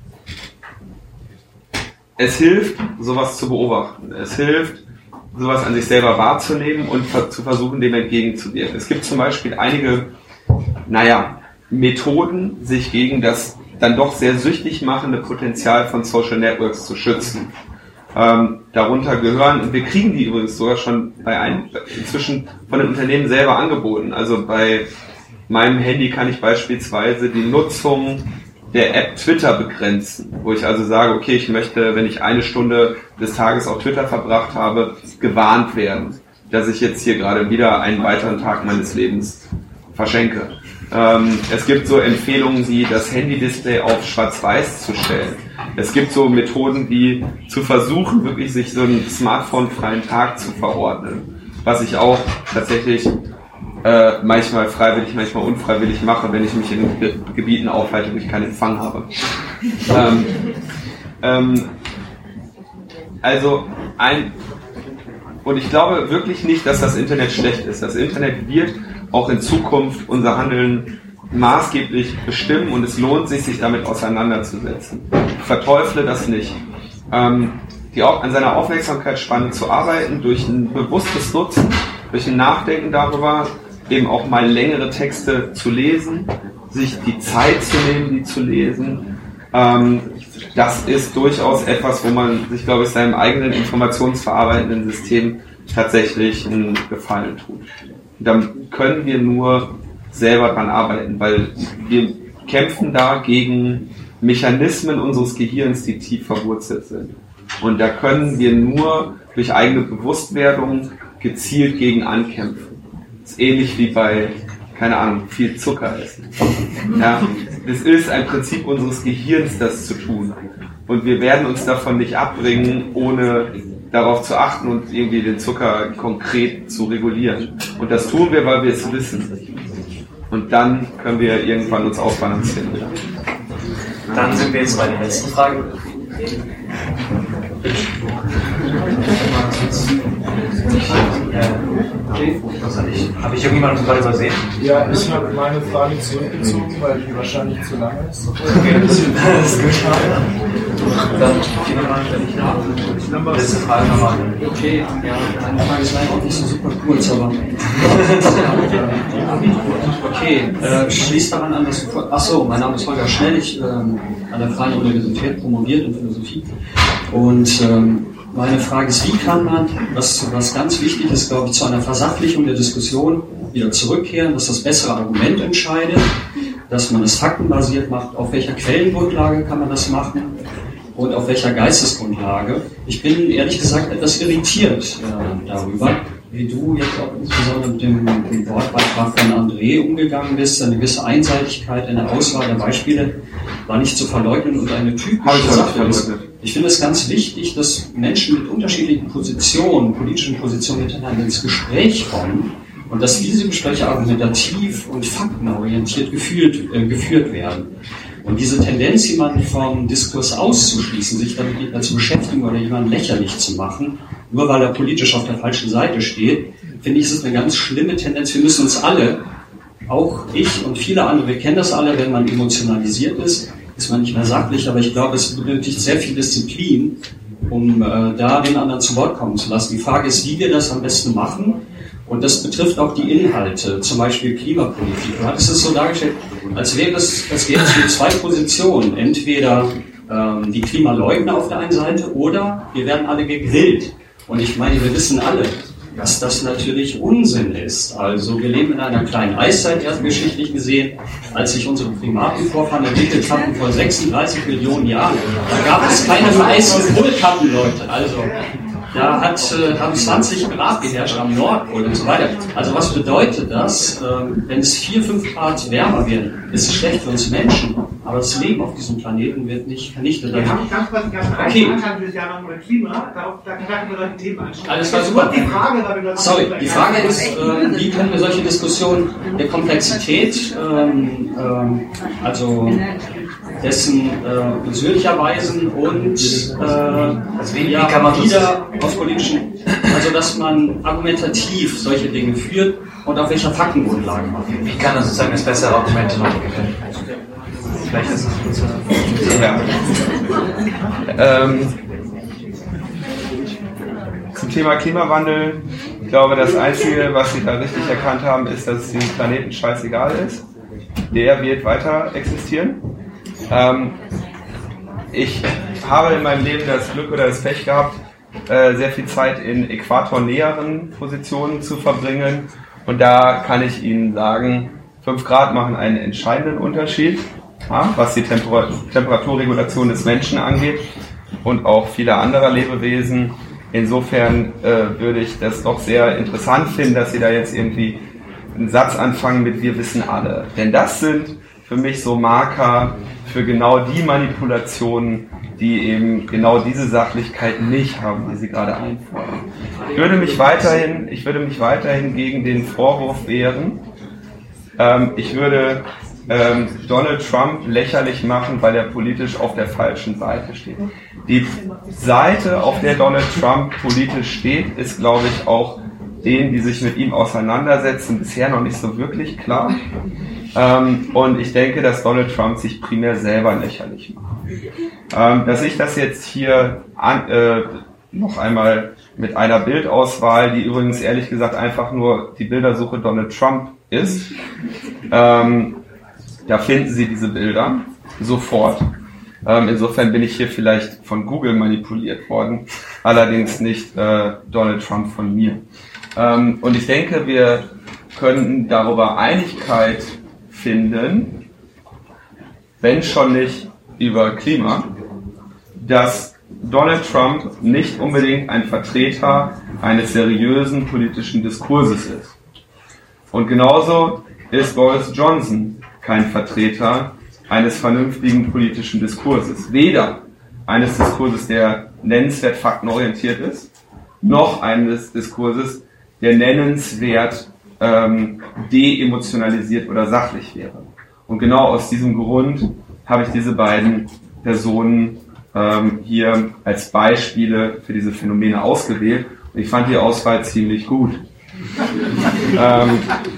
es hilft, sowas zu beobachten. Es hilft, sowas an sich selber wahrzunehmen und zu versuchen, dem entgegenzuwirken. Es gibt zum Beispiel einige, naja, Methoden, sich gegen das dann doch sehr süchtig machende Potenzial von Social Networks zu schützen. Ähm, darunter gehören, und wir kriegen die übrigens sogar schon bei ein, inzwischen von den Unternehmen selber angeboten. Also bei meinem Handy kann ich beispielsweise die Nutzung der App Twitter begrenzen, wo ich also sage, okay, ich möchte, wenn ich eine Stunde des Tages auf Twitter verbracht habe, gewarnt werden, dass ich jetzt hier gerade wieder einen weiteren Tag meines Lebens verschenke. Ähm, es gibt so Empfehlungen wie das Handy-Display auf Schwarz-Weiß zu stellen. Es gibt so Methoden wie zu versuchen, wirklich sich so einen smartphone-freien Tag zu verordnen. Was ich auch tatsächlich äh, manchmal freiwillig, manchmal unfreiwillig mache, wenn ich mich in Ge- Gebieten aufhalte, wo ich keinen Empfang habe. ähm, ähm, also ein Und ich glaube wirklich nicht, dass das Internet schlecht ist. Das Internet wird auch in Zukunft unser Handeln maßgeblich bestimmen und es lohnt sich, sich damit auseinanderzusetzen. Ich verteufle das nicht. Ähm, die, an seiner Aufmerksamkeitsspanne zu arbeiten, durch ein bewusstes Nutzen, durch ein Nachdenken darüber, eben auch mal längere Texte zu lesen, sich die Zeit zu nehmen, die zu lesen, ähm, das ist durchaus etwas, wo man sich, glaube ich, seinem eigenen informationsverarbeitenden System tatsächlich einen Gefallen tut. Und dann können wir nur selber dran arbeiten, weil wir kämpfen da gegen Mechanismen unseres Gehirns, die tief verwurzelt sind. Und da können wir nur durch eigene Bewusstwerdung gezielt gegen ankämpfen. Das ist ähnlich wie bei, keine Ahnung, viel Zucker essen. Ja, es ist ein Prinzip unseres Gehirns, das zu tun. Und wir werden uns davon nicht abbringen, ohne darauf zu achten und irgendwie den Zucker konkret zu regulieren. Und das tun wir, weil wir es wissen. Und dann können wir irgendwann uns ausbalancieren. Dann sind wir jetzt bei der letzten Frage. Okay. Habe ich irgendjemanden gerade übersehen? Ja, ich habe meine Frage zurückgezogen, weil die wahrscheinlich zu lang ist. Okay, das ist gut. Dann gehen wir mal, wenn ich nach. Letzte Frage nochmal. Okay, ja, meine Frage ist leider auch nicht so super kurz, aber. Okay, äh, schließt daran an, dass du. Achso, mein Name ist Holger Schnell, ich ähm, an der Freien Universität promoviert in Philosophie. Und ähm, meine Frage ist, wie kann man, was, was ganz wichtig ist, glaube ich, zu einer Versachlichung der Diskussion wieder zurückkehren, dass das bessere Argument entscheidet, dass man es faktenbasiert macht, auf welcher Quellengrundlage kann man das machen und auf welcher Geistesgrundlage. Ich bin ehrlich gesagt etwas irritiert äh, darüber, wie du jetzt auch insbesondere mit dem, dem Wortbeitrag von André umgegangen bist. Eine gewisse Einseitigkeit in der Auswahl der Beispiele war nicht zu verleugnen und eine typische Sache ist. Ich finde es ganz wichtig, dass Menschen mit unterschiedlichen Positionen, politischen Positionen miteinander ins Gespräch kommen und dass diese Gespräche argumentativ und faktenorientiert geführt, äh, geführt werden. Und diese Tendenz, jemanden vom Diskurs auszuschließen, sich damit nicht mehr zu beschäftigen oder jemanden lächerlich zu machen, nur weil er politisch auf der falschen Seite steht, finde ich, ist eine ganz schlimme Tendenz. Wir müssen uns alle, auch ich und viele andere, wir kennen das alle, wenn man emotionalisiert ist, ist man nicht mehr sachlich, aber ich glaube, es benötigt sehr viel Disziplin, um äh, da den anderen zu Wort kommen zu lassen. Die Frage ist, wie wir das am besten machen. Und das betrifft auch die Inhalte, zum Beispiel Klimapolitik. Du hattest es so dargestellt, als wäre es, als gäbe es hier zwei Positionen. Entweder ähm, die Klimaleugner auf der einen Seite oder wir werden alle gegrillt. Und ich meine, wir wissen alle, dass das natürlich Unsinn ist. Also wir leben in einer kleinen Eiszeit, erdgeschichtlich gesehen, als sich unsere Primatenvorfahren entwickelt hatten vor sechsunddreißig Millionen Jahren. Da gab es keine weißen Polkappen, Leute. Also da hat, äh, haben zwanzig Grad geherrscht am Nordpol und so weiter. Also was bedeutet das? Ähm, wenn es vier, fünf Grad wärmer wird, ist es schlecht für uns Menschen. Aber das Leben auf diesem Planeten wird nicht vernichtet. Wir haben ganz kurz ganz okay. dieses Jahr noch über Klima, darauf, da können wir solche Themen anschauen. Alles war super. Die Frage, weil wir Sorry, die Frage ist, äh, wie können wir solche Diskussionen der Komplexität, ähm, ähm, also dessen äh, persönlicherweisen und äh, also wie, ja, wie kann man wieder auf politischen, also dass man argumentativ solche Dinge führt und auf welcher Faktengrundlage macht. Wie kann man sozusagen das bessere Argumente noch gewinnen? Vielleicht ist es ja. ähm, Zum Thema Klimawandel, ich glaube, das Einzige, was Sie da richtig erkannt haben, ist, dass es diesem Planeten scheißegal ist. Der wird weiter existieren. Ähm, ich habe in meinem Leben das Glück oder das Pech gehabt, äh, sehr viel Zeit in äquatornäheren Positionen zu verbringen. Und da kann ich Ihnen sagen, fünf Grad machen einen entscheidenden Unterschied, ja, was die Temper- Temperaturregulation des Menschen angeht und auch vieler anderer Lebewesen. Insofern äh, würde ich das doch sehr interessant finden, dass Sie da jetzt irgendwie einen Satz anfangen mit "Wir wissen alle". Denn das sind für mich so Marker für genau die Manipulationen, die eben genau diese Sachlichkeit nicht haben, die sie gerade einfordern. Ich würde mich weiterhin, ich würde mich weiterhin gegen den Vorwurf wehren. Ähm, ich würde ähm, Donald Trump lächerlich machen, weil er politisch auf der falschen Seite steht. Die Seite, auf der Donald Trump politisch steht, ist, glaube ich, auch denen, die sich mit ihm auseinandersetzen, bisher noch nicht so wirklich klar. Ähm, und ich denke, dass Donald Trump sich primär selber lächerlich macht. Ähm, dass ich das jetzt hier an, äh, noch einmal mit einer Bildauswahl, die übrigens ehrlich gesagt einfach nur die Bildersuche Donald Trump ist, ähm, da finden Sie diese Bilder sofort. Ähm, insofern bin ich hier vielleicht von Google manipuliert worden, allerdings nicht äh, Donald Trump von mir. Ähm, und ich denke, wir können darüber Einigkeit finden, wenn schon nicht über Klima, dass Donald Trump nicht unbedingt ein Vertreter eines seriösen politischen Diskurses ist. Und genauso ist Boris Johnson kein Vertreter eines vernünftigen politischen Diskurses. Weder eines Diskurses, der nennenswert faktenorientiert ist, noch eines Diskurses, der nennenswert ähm, deemotionalisiert oder sachlich wäre. Und genau aus diesem Grund habe ich diese beiden Personen ähm, hier als Beispiele für diese Phänomene ausgewählt. Und ich fand die Auswahl ziemlich gut. ähm,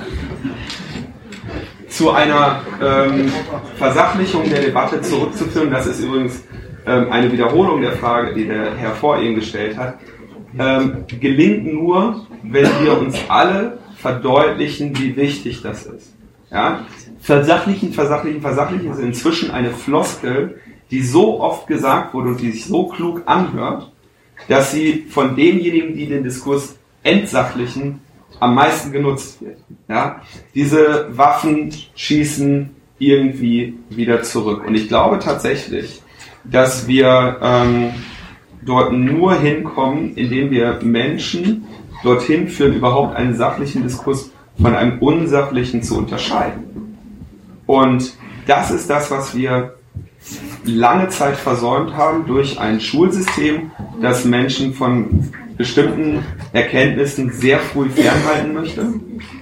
zu einer ähm, Versachlichung der Debatte zurückzuführen, das ist übrigens ähm, eine Wiederholung der Frage, die der Herr vor Ihnen gestellt hat, ähm, gelingt nur, wenn wir uns alle verdeutlichen, wie wichtig das ist. Ja? Versachlichen, versachlichen, versachlichen ist inzwischen eine Floskel, die so oft gesagt wurde und die sich so klug anhört, dass sie von denjenigen, die den Diskurs entsachlichen, am meisten genutzt wird. Ja? Diese Waffen schießen irgendwie wieder zurück. Und ich glaube tatsächlich, dass wir ähm, dort nur hinkommen, indem wir Menschen dorthin führen, überhaupt einen sachlichen Diskurs von einem unsachlichen zu unterscheiden. Und das ist das, was wir lange Zeit versäumt haben durch ein Schulsystem, das Menschen von bestimmten Erkenntnissen sehr früh fernhalten möchte,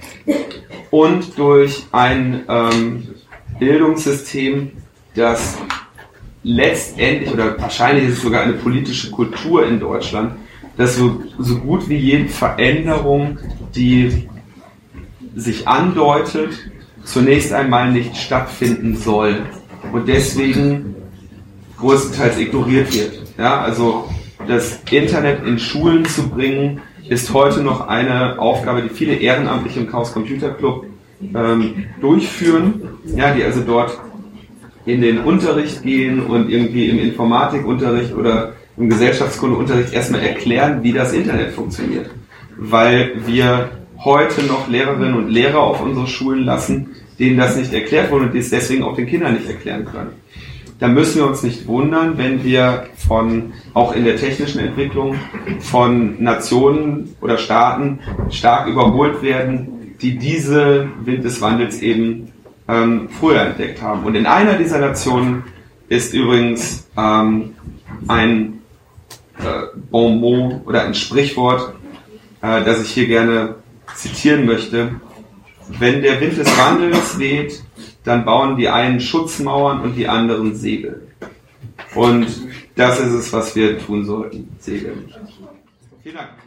und durch ein ähm, Bildungssystem, das letztendlich, oder wahrscheinlich ist es sogar eine politische Kultur in Deutschland, dass so, so gut wie jede Veränderung, die sich andeutet, zunächst einmal nicht stattfinden soll und deswegen größtenteils ignoriert wird. Ja, also das Internet in Schulen zu bringen, ist heute noch eine Aufgabe, die viele Ehrenamtliche im Chaos Computer Club ähm, durchführen, ja, die also dort in den Unterricht gehen und irgendwie im Informatikunterricht oder im Gesellschaftskundeunterricht erstmal erklären, wie das Internet funktioniert. Weil wir heute noch Lehrerinnen und Lehrer auf unsere Schulen lassen, denen das nicht erklärt wurde und die es deswegen auch den Kindern nicht erklären können. Da müssen wir uns nicht wundern, wenn wir von, auch in der technischen Entwicklung, von Nationen oder Staaten stark überholt werden, die diese Wind des Wandels eben ähm, früher entdeckt haben. Und in einer dieser Nationen ist übrigens ähm, ein äh, Bon mot oder ein Sprichwort, äh, das ich hier gerne zitieren möchte. Wenn der Wind des Wandels weht, dann bauen die einen Schutzmauern und die anderen Segel. Und das ist es, was wir tun sollten. Segeln. Vielen Dank.